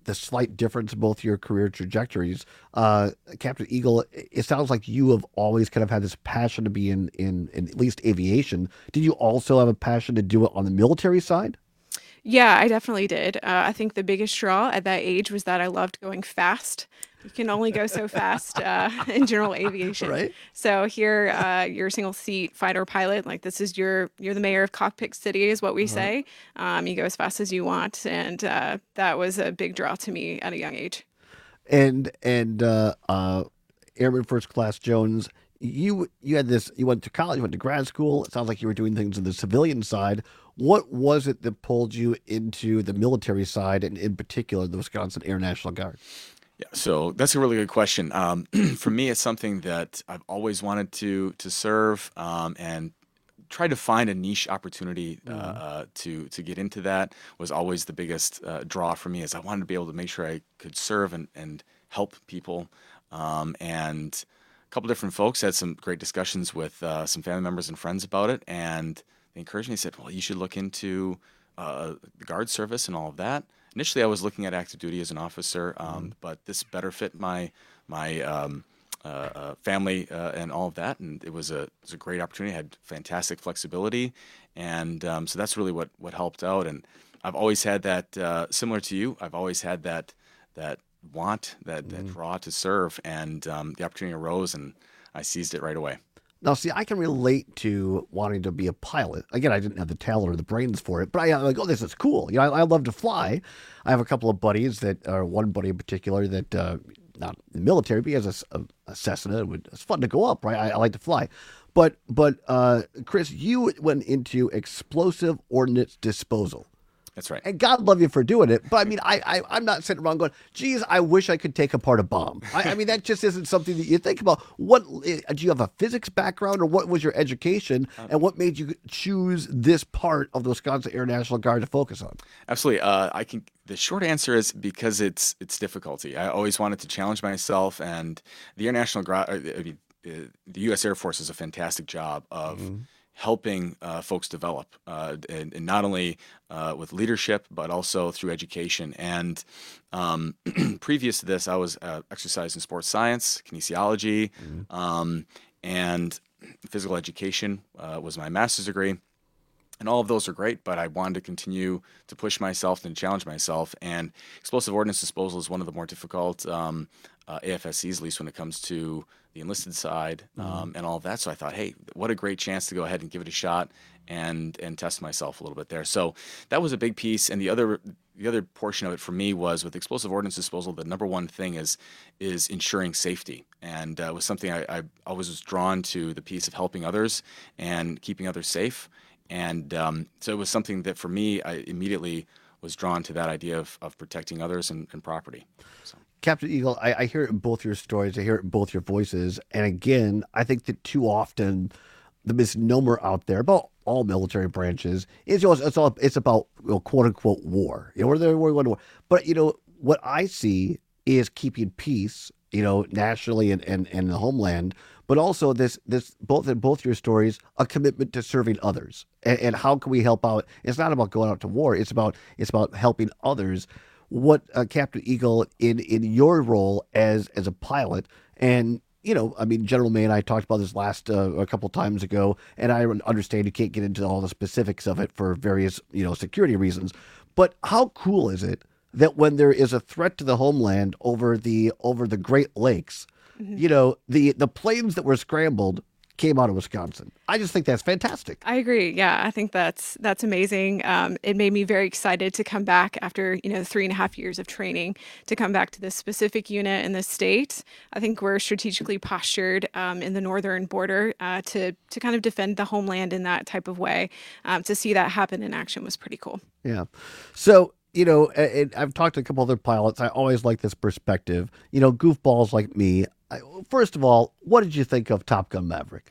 the slight difference in both your career trajectories. Uh, Captain Eagle, it sounds like you have always kind of had this passion to be in, in, in at least aviation. Did you also have a passion to do it on the military side? Yeah, I definitely did. Uh, I think the biggest draw at that age was that I loved going fast. You can only go so fast uh, in general aviation. Right. So here, uh, you're a single seat fighter pilot. Like this is your, you're the mayor of Cockpit City is what we uh-huh. say. Um, you go as fast as you want. And uh, that was a big draw to me at a young age. And, and uh, uh, Airman First Class Jones, you you had this, you went to college, you went to grad school. It sounds like you were doing things on the civilian side. What was it that pulled you into the military side, and in particular, the Wisconsin Air National Guard? Yeah, so that's a really good question. Um, for me, it's something that I've always wanted to to serve um, and try to find a niche opportunity uh, mm-hmm. uh, to to get into that was always the biggest uh, draw for me. Is I wanted to be able to make sure I could serve and, and help people. Um, and a couple different folks had some great discussions with uh, some family members and friends about it, and they encouraged me. They said, "Well, you should look into uh, the Guard service and all of that." Initially, I was looking at active duty as an officer, um, mm-hmm. but this better fit my my um, uh, uh, family uh, and all of that, and it was a it was a great opportunity. I had fantastic flexibility, and um, so that's really what what helped out. And I've always had that, uh, similar to you. I've always had that that want, that mm-hmm. that draw to serve, and um, the opportunity arose, and I seized it right away. Now, see, I can relate to wanting to be a pilot. Again, I didn't have the talent or the brains for it, but I, I'm like, oh, this is cool. You know, I, I love to fly. I have a couple of buddies that, or one buddy in particular that, uh, not in the military, but he has a, a, a Cessna. It would, it's fun to go up, right? I, I like to fly. But, but uh, Chris, you went into explosive ordnance disposal. That's right. And God love you for doing it. But I mean, I, I, I'm not sitting around going, geez, I wish I could take apart a bomb. I, I mean, that just isn't something that you think about. What, do you have a physics background, or what was your education, and what made you choose this part of the Wisconsin Air National Guard to focus on? Absolutely. Uh, I can. The short answer is because it's it's difficulty. I always wanted to challenge myself, and the Air National Guard, I mean, the U S Air Force does a fantastic job of mm-hmm. helping uh, folks develop, uh, and, and not only uh, with leadership, but also through education. And um, previous to this, I was uh, exercise and sports science, kinesiology, mm-hmm. um, and physical education uh, was my master's degree. And all of those are great, but I wanted to continue to push myself and challenge myself. And explosive ordnance disposal is one of the more difficult um, uh, A F S Cs, at least when it comes to the enlisted side um, mm-hmm. and all of that. So I thought, hey, what a great chance to go ahead and give it a shot and and test myself a little bit there. So that was a big piece. And the other the other portion of it for me was with explosive ordnance disposal, the number one thing is is ensuring safety. And uh, was something I, I always was drawn to, the piece of helping others and keeping others safe. And um, so it was something that for me, I immediately was drawn to that idea of, of protecting others and, and property. So. Captain Eagle, I, I hear it in both your stories. I hear it in both your voices. And again, I think that too often the misnomer out there about all military branches is, you know, it's all it's about, you know, quote unquote war. You know, we're there, we're going to war. But you know what I see is keeping peace, you know, nationally and, and, and in the homeland. But also this, this both in both your stories, a commitment to serving others, and, and how can we help out? It's not about going out to war. It's about it's about helping others. What uh, Captain Eagle, in in your role as as a pilot, and you know, I mean, General May and I talked about this last uh, a couple times ago, and I understand you can't get into all the specifics of it for various, you know, security reasons. But how cool is it that when there is a threat to the homeland over the over the Great Lakes, mm-hmm. you know, the the planes that were scrambled came out of Wisconsin? I just think that's fantastic. I agree. Yeah, I think that's that's amazing. Um, it made me very excited to come back after, you know, three and a half years of training, to come back to this specific unit in the state. I think we're strategically postured um, in the northern border uh, to to kind of defend the homeland in that type of way. Um, to see that happen in action was pretty cool. Yeah. So, you know, and I've talked to a couple other pilots. I always like this perspective. You know, goofballs like me. I, first of all, what did you think of Top Gun Maverick?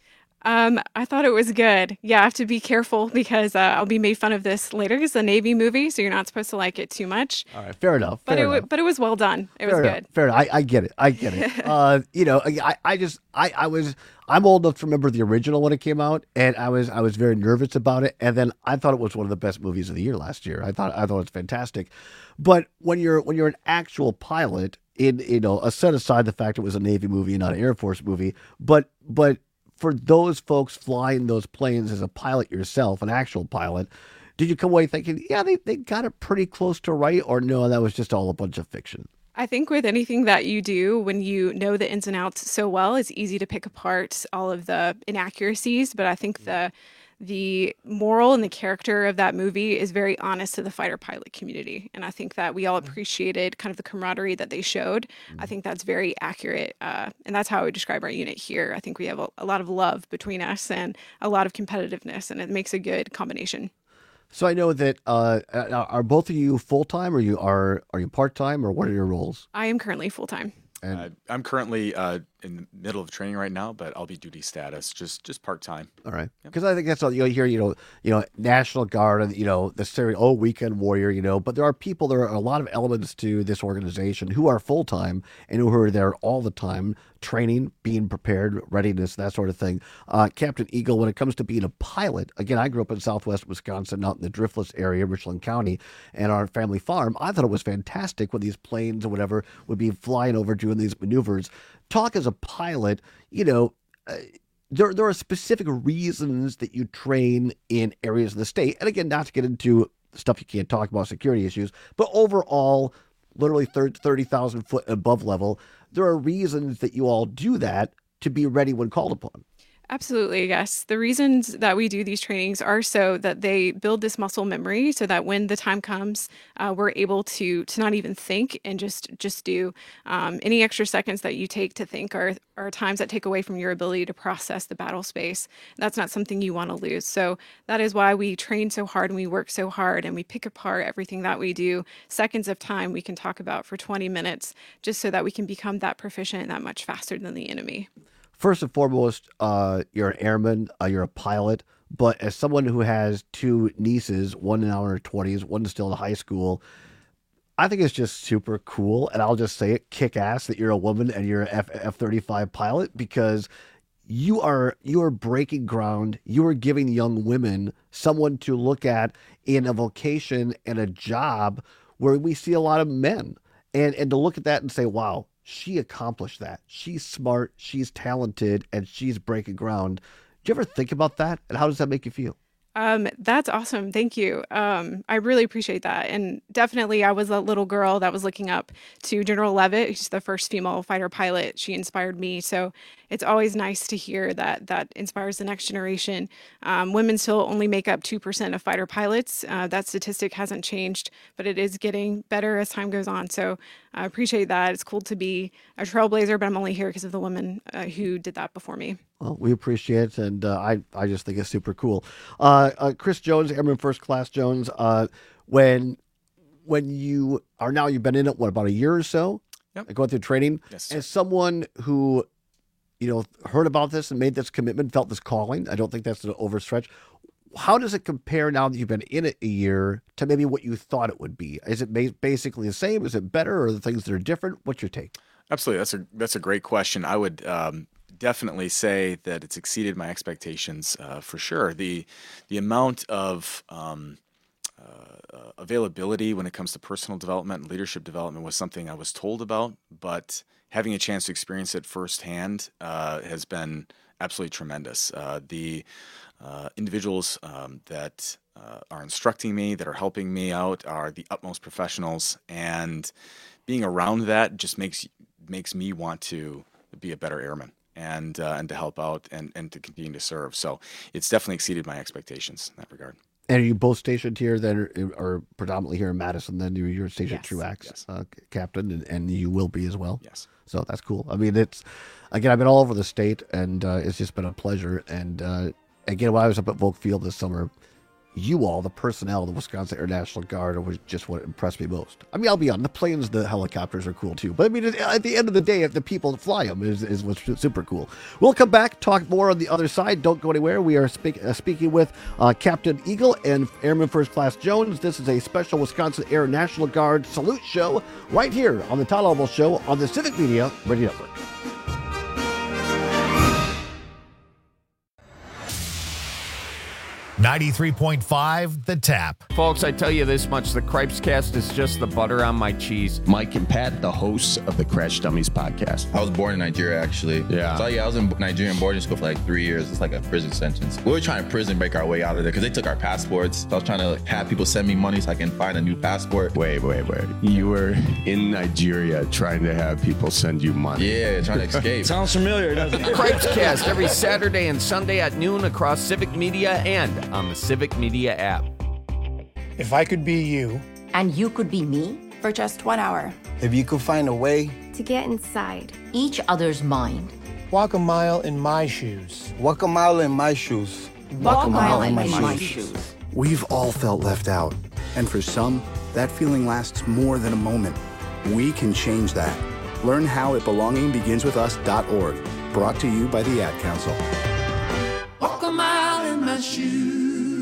Um, I thought it was good. Yeah, I have to be careful because uh, I'll be made fun of this later. It's a Navy movie, so you're not supposed to like it too much. All right, fair enough. But fair it w- enough. but it was well done. It Fair was enough, good. Fair enough. I, I get it. I get it. uh, you know, I, I just I, I was I'm old enough to remember the original when it came out, and I was I was very nervous about it. And then I thought it was one of the best movies of the year last year. I thought I thought it was fantastic. But when you're when you're an actual pilot, in you know, uh, set aside the fact it was a Navy movie, not an Air Force movie, but but for those folks flying those planes as a pilot yourself, an actual pilot, did you come away thinking, yeah, they, they got it pretty close to right, or no, that was just all a bunch of fiction? I think with anything that you do, when you know the ins and outs so well, it's easy to pick apart all of the inaccuracies. But I think the the moral and the character of that movie is very honest to the fighter pilot community. And I think that we all appreciated kind of the camaraderie that they showed. I think that's very accurate. Uh, and that's how I would describe our unit here. I think we have a, a lot of love between us and a lot of competitiveness, and it makes a good combination. So I know that uh, are both of you full time, or you are are you part time, or what are your roles? I am currently full time. And Uh, I'm currently uh, in the middle of training right now, but I'll be duty status, just just part time. all right, because I think that's all you know, hear. You know, you know, National Guard, and you know, the series, oh, weekend warrior. You know, but there are people. There are a lot of elements to this organization who are full time and who are there all the time, training, being prepared, readiness, that sort of thing. Uh, Captain Eagle, when it comes to being a pilot, again, I grew up in Southwest Wisconsin, out in the Driftless area, Richland County, and our family farm. I thought it was fantastic when these planes or whatever would be flying over doing these maneuvers. Talk as a pilot, you know, uh, there there are specific reasons that you train in areas of the state. And again, not to get into stuff you can't talk about, security issues, but overall, literally thirty thousand foot above level, there are reasons that you all do that to be ready when called upon. Absolutely, yes. The reasons that we do these trainings are so that they build this muscle memory, so that when the time comes, uh, we're able to to not even think and just just do. Um, any extra seconds that you take to think are are times that take away from your ability to process the battle space. That's not something you want to lose. So that is why we train so hard and we work so hard and we pick apart everything that we do. Seconds of time we can talk about for twenty minutes, just so that we can become that proficient and that much faster than the enemy. First and foremost, uh, you're an airman, uh, you're a pilot, but as someone who has two nieces, one now in her twenties, one still in high school, I think it's just super cool, and I'll just say it, kick ass that you're a woman and you're an F- F-thirty-five pilot, because you are you are breaking ground. You are giving young women someone to look at in a vocation and a job where we see a lot of men, and and to look at that and say, wow, she accomplished that. She's smart, she's talented, and she's breaking ground. Do you ever think about that? And how does that make you feel? Um, that's awesome. Thank you. Um, I really appreciate that. And definitely I was a little girl that was looking up to General Leavitt, who's the first female fighter pilot. She inspired me. So it's always nice to hear that that inspires the next generation. Um, women still only make up two percent of fighter pilots. Uh, that statistic hasn't changed, but it is getting better as time goes on. So I appreciate that. It's cool to be a trailblazer, but I'm only here because of the women uh, who did that before me. Well, we appreciate it, and uh, I, I just think it's super cool. Uh, uh, Chris Jones, Airman First Class Jones, uh, when when you are now, you've been in it, what, about a year or so? Yep. Going through training? Yes. As someone who, you know, heard about this and made this commitment, felt this calling, I don't think that's an overstretch. How does it compare now that you've been in it a year to maybe what you thought it would be? Is it ba- basically the same? Is it better, or are the things that are different? What's your take? Absolutely, that's a that's a great question. I would um, definitely say that it's exceeded my expectations uh, for sure. The the amount of um, uh, uh, availability when it comes to personal development and leadership development was something I was told about, but having a chance to experience it firsthand uh, has been absolutely tremendous. Uh, the uh, individuals um, that uh, are instructing me, that are helping me out, are the utmost professionals, and being around that just makes makes me want to be a better airman and uh, and to help out and, and to continue to serve. So it's definitely exceeded my expectations in that regard. And are you both stationed here then, or, or predominantly here in Madison? Then you're, you're stationed Yes. at Truax, Yes. uh, Captain, and, and you will be as well. Yes. So that's cool. I mean, it's, again, I've been all over the state, and uh, it's just been a pleasure. And uh, again, when I was up at Volk Field this summer, you all, the personnel, the Wisconsin Air National Guard, was just what impressed me most. I mean, I'll be honest, the planes, the helicopters are cool too. But I mean, at the end of the day, the people that fly them is, is what's super cool. We'll come back, talk more on the other side. Don't go anywhere. We are speak, uh, speaking with uh, Captain Eagle and Airman First Class Jones. This is a special Wisconsin Air National Guard salute show right here on the Todd Albaugh Show on the Civic Media Radio Network. ninety-three point five The Tap. Folks, I tell you this much, the Cripes Cast is just the butter on my cheese. Mike and Pat, the hosts of the Crash Dummies podcast. I was born in Nigeria, actually. Yeah. So, yeah, I was in Nigerian boarding school for like three years. It's like a prison sentence. We were trying to prison break our way out of there because they took our passports. So I was trying to like, have people send me money so I can find a new passport. Wait, wait, wait. You were in Nigeria trying to have people send you money. Yeah, trying to escape. Sounds familiar, doesn't it? Cripes Cast every Saturday and Sunday at noon across Civic Media and on the Civic Media app. If I could be you. And you could be me. For just one hour. If you could find a way. To get inside. Each other's mind. Walk a mile in my shoes. Walk a mile in my shoes. Walk, Walk a mile, mile in, in my, my shoes. shoes. We've all felt left out. And for some, that feeling lasts more than a moment. We can change that. Learn how at belonging begins with us dot org. Brought to you by the Ad Council. Walk a mile in my shoes.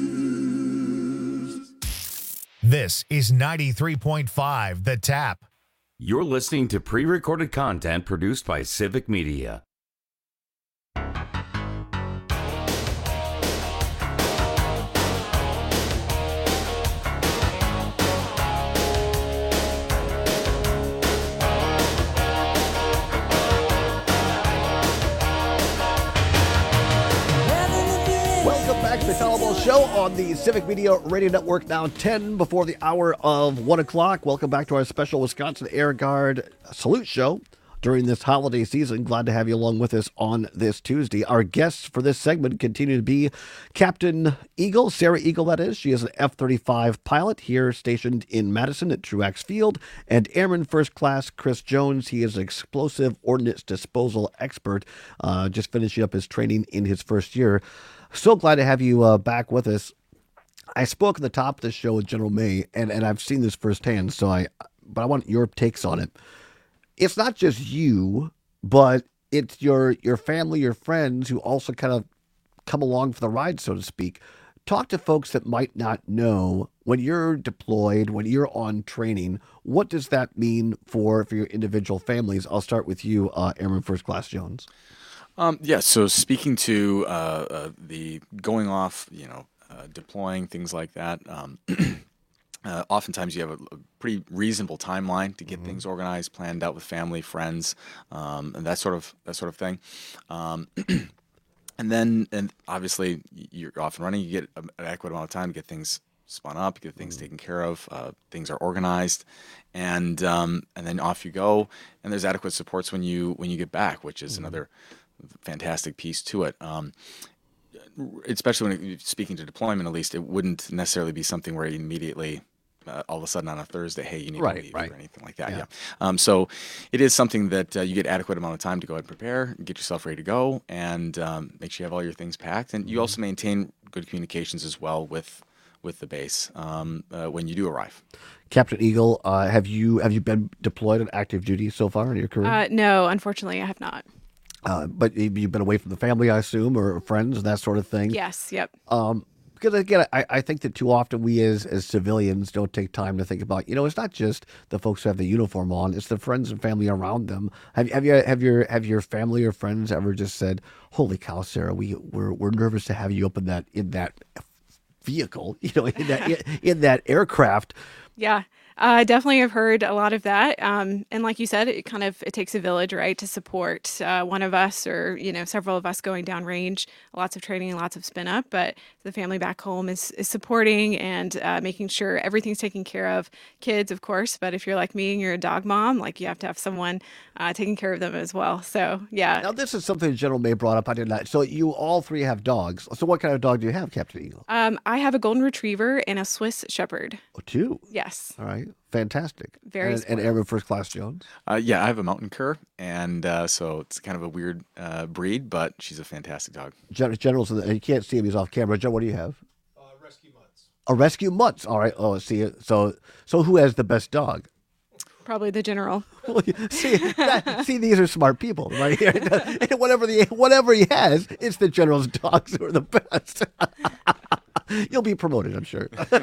This is ninety-three point five The Tap. You're listening to pre-recorded content produced by Civic Media. The Todd Albaugh Show on the Civic Media Radio Network, now ten before the hour of one o'clock. Welcome back to our special Wisconsin Air Guard salute show during this holiday season. Glad to have you along with us on this Tuesday. Our guests for this segment continue to be Captain Eagle, Sarah Eagle, that is. She is an F thirty-five pilot here stationed in Madison at Truax Field. And Airman First Class Chris Jones. He is an explosive ordnance disposal expert, uh, just finishing up his training in his first year. So glad to have you uh, back with us. I spoke at the top of the show with General May, and, and I've seen this firsthand, so I, but I want your takes on it. It's not just you, but it's your your family, your friends who also kind of come along for the ride, so to speak. Talk to folks that might not know, when you're deployed, when you're on training, what does that mean for, for your individual families? I'll start with you, uh, Airman First Class Jones. Um, yeah, so speaking to uh, uh, the going off, you know, uh, deploying, things like that, um, uh, oftentimes you have a, a pretty reasonable timeline to get mm-hmm. things organized, planned out with family, friends, um, and that sort of that sort of thing. Um, and then, and obviously, you're off and running. You get an adequate amount of time to get things spun up, get things mm-hmm. taken care of, uh, things are organized, and um, and then off you go. And there's adequate supports when you when you get back, which is mm-hmm. another fantastic piece to it. Um, especially when it, speaking to deployment, at least, it wouldn't necessarily be something where you immediately, uh, all of a sudden on a Thursday, hey, you need right, to leave right. or anything like that. Yeah. yeah. Um, so it is something that uh, you get adequate amount of time to go ahead and prepare, get yourself ready to go, and um, make sure you have all your things packed. And you also maintain good communications as well with with the base um, uh, when you do arrive. Captain Eagle, uh, have you have you been deployed on active duty so far in your career? Uh, no, unfortunately, I have not. Uh, but you've been away from the family, I assume, or friends, that sort of thing. Yes, yep. Um, because again, I, I think that too often we as, as civilians don't take time to think about, you know, it's not just the folks who have the uniform on, it's the friends and family around them. Have, have you have your have your family or friends ever just said, "Holy cow, Sarah, we we're we're nervous to have you up in that in that vehicle, you know, in that in, in that aircraft." Yeah. I uh, definitely have heard a lot of that. Um, and like you said, it kind of, it takes a village, right, to support uh, one of us or, you know, several of us going downrange, lots of training and lots of spin up. But the family back home is, is supporting and uh, making sure everything's taken care of. Kids, of course, but if you're like me and you're a dog mom, like you have to have someone uh, taking care of them as well. So, yeah. Now, this is something General May brought up. I did not. So you all three have dogs. So what kind of dog do you have, Captain Eagle? Um, I have a golden retriever and a Swiss Shepherd. Oh, two? Yes. All right. Fantastic. Very and, and Airman First Class Jones? Uh, yeah, I have a mountain cur, and uh, so it's kind of a weird uh, breed, but she's a fantastic dog. Gen- General's, in the, you can't see him, he's off camera. General, what do you have? Uh, rescue mutts. A rescue mutts. All right. Oh, see. So, so who has the best dog? Probably the general. Well, see, that, see, these are smart people, right here. whatever the whatever he has, it's the general's dogs who are the best. You'll be promoted, I'm sure. but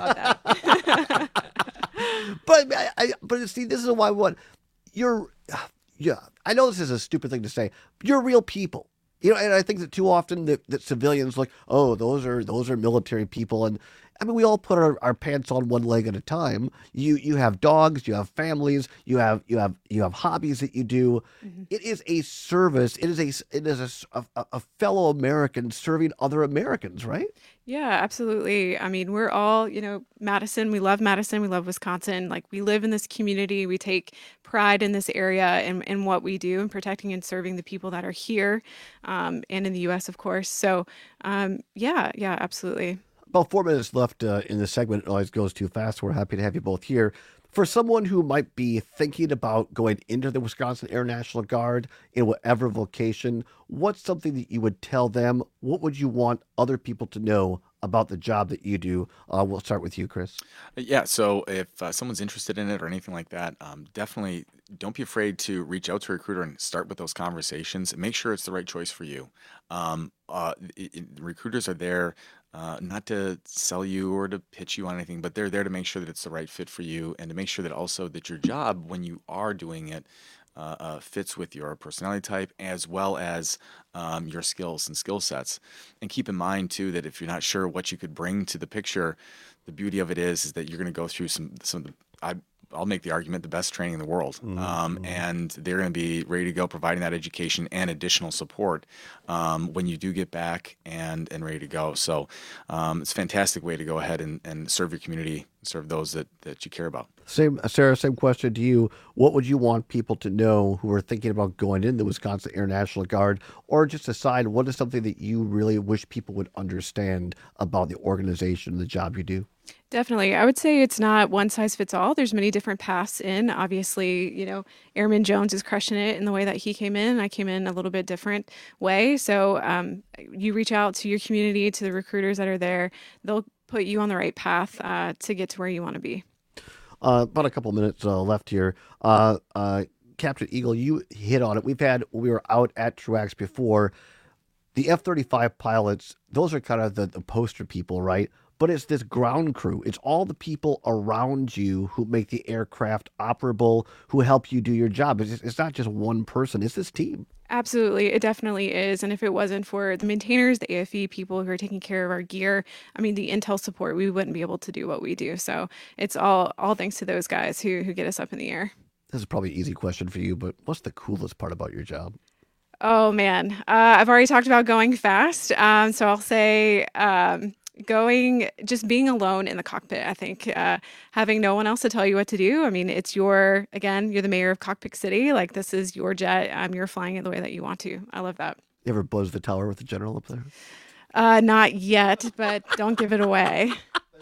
I, I, but see, this is why I want you're. Yeah, I know this is a stupid thing to say. You're real people. You know, and I think that too often that, that civilians like, oh, those are those are military people, and I mean, we all put our, our pants on one leg at a time. You you have dogs, you have families, you have you have you have hobbies that you do. Mm-hmm. It is a service. It is a it is a, a, a fellow American serving other Americans, right? Yeah, absolutely. I mean, we're all, you know, Madison. We love Madison. We love Wisconsin. Like, we live in this community. We take pride in this area and in what we do and protecting and serving the people that are here um, and in the U S, of course. So, um, yeah, yeah, absolutely. About four minutes left uh, in the segment. It always goes too fast. We're happy to have you both here. For someone who might be thinking about going into the Wisconsin Air National Guard in whatever vocation, what's something that you would tell them? What would you want other people to know about the job that you do? Uh, we'll start with you, Chris. Yeah, so if uh, someone's interested in it or anything like that, um, definitely don't be afraid to reach out to a recruiter and start with those conversations. Make sure it's the right choice for you. Um, uh, it, it, recruiters are there Uh, not to sell you or to pitch you on anything, but they're there to make sure that it's the right fit for you and to make sure that also that your job, when you are doing it, uh, uh, fits with your personality type as well as um, your skills and skill sets. And keep in mind, too, that if you're not sure what you could bring to the picture, the beauty of it is, is that you're going to go through some, some of the, I, I'll make the argument, the best training in the world. Mm-hmm. Um, and they're going to be ready to go, providing that education and additional support um, when you do get back and, and ready to go. So um, it's a fantastic way to go ahead and, and serve your community, serve those that, that you care about. Same, Sarah, same question to you. What would you want people to know who are thinking about going in the Wisconsin Air National Guard, or just aside, what is something that you really wish people would understand about the organization and the job you do? Definitely. I would say it's not one size fits all. There's many different paths in. Obviously, you know, Airman Jones is crushing it in the way that he came in. I came in a little bit different way. So um, you reach out to your community, to the recruiters that are there. They'll put you on the right path uh, to get to where you want to be. Uh, about a couple minutes uh, left here. Uh, uh, Captain Eagle, you hit on it. We've had, we were out at Truax before. The F thirty-five pilots, those are kind of the, the poster people, right? But it's this ground crew. It's all the people around you who make the aircraft operable, who help you do your job. It's, just, it's not just one person. It's this team. Absolutely. It definitely is. And if it wasn't for the maintainers, the A F E people who are taking care of our gear, I mean, the intel support, we wouldn't be able to do what we do. So it's all all thanks to those guys who, who get us up in the air. This is probably an easy question for you, but what's the coolest part about your job? Oh, man. Uh, I've already talked about going fast. Um, so I'll say... Um, Going, just being alone in the cockpit, I think, uh, having no one else to tell you what to do. I mean, it's your, again, you're the mayor of Cockpit City. Like, this is your jet. Um, you're flying it the way that you want to. I love that. You ever buzz the tower with the general up there? Uh, not yet, but don't give it away.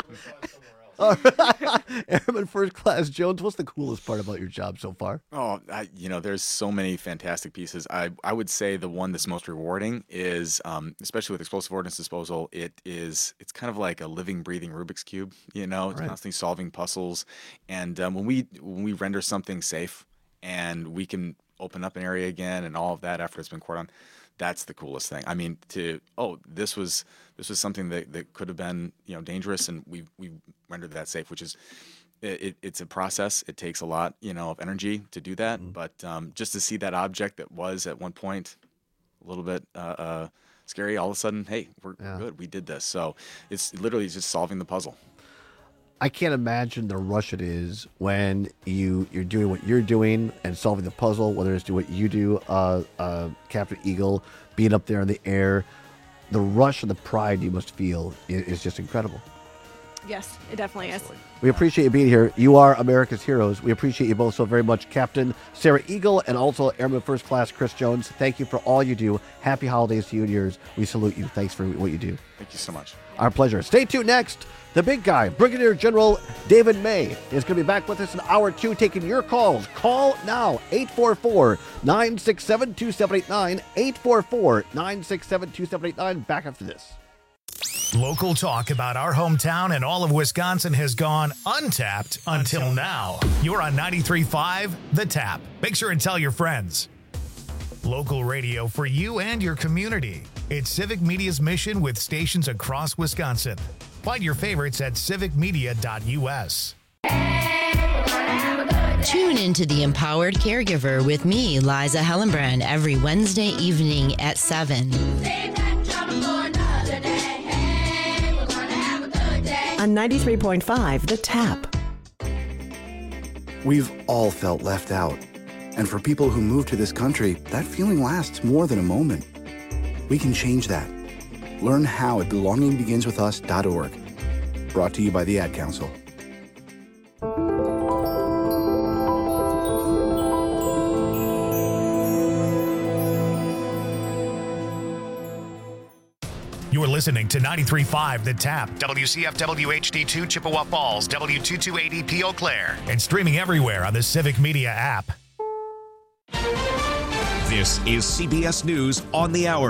All right. Airman First Class Jones, what's the coolest part about your job so far? Oh, I, you know, there's so many fantastic pieces. I, I would say the one that's most rewarding is, um, especially with explosive ordnance disposal, it is, it's kind of like a living, breathing Rubik's Cube, you know, it's right. Constantly solving puzzles. And um, when we when we render something safe and we can open up an area again and all of that after it's been poured on, that's the coolest thing. I mean, to oh, this was this was something that, that could have been, you know, dangerous, and we we rendered that safe, which is it, it's a process. It takes a lot, you know, of energy to do that. Mm-hmm. But um, just to see that object that was at one point a little bit uh, uh, scary, all of a sudden, hey, we're yeah. good. We did this. So it's literally just solving the puzzle. I can't imagine the rush it is when you, you're doing what you're doing and solving the puzzle, whether it's do what you do, uh, uh, Captain Eagle, being up there in the air. The rush and the pride you must feel is, is just incredible. Yes, it definitely is. We appreciate you being here. You are America's heroes. We appreciate you both so very much, Captain Sarah Eagle and also Airman First Class Chris Jones. Thank you for all you do. Happy holidays to you and yours. We salute you. Thanks for what you do. Thank you so much. Our pleasure. Stay tuned next. The big guy, Brigadier General David May, is going to be back with us in hour two, taking your calls. Call now, eight four four, nine six seven, two seven eight nine, eight four four, nine six seven, two seven eight nine. Back after this. Local talk about our hometown and all of Wisconsin has gone untapped until now. You're on ninety-three point five The Tap. Make sure and tell your friends. Local radio for you and your community. It's Civic Media's mission with stations across Wisconsin. Find your favorites at civic media dot U S. Tune into The Empowered Caregiver with me, Liza Hellenbrand, every Wednesday evening at seven. On ninety-three point five The Tap. We've all felt left out. And for people who move to this country, that feeling lasts more than a moment. We can change that. Learn how at belonging begins with us dot org. Brought to you by the Ad Council. You're listening to ninety-three point five The Tap, W C F W H D two Chippewa Falls, W two two eight E Eau Claire, and streaming everywhere on the Civic Media app. This is C B S News on the Hour.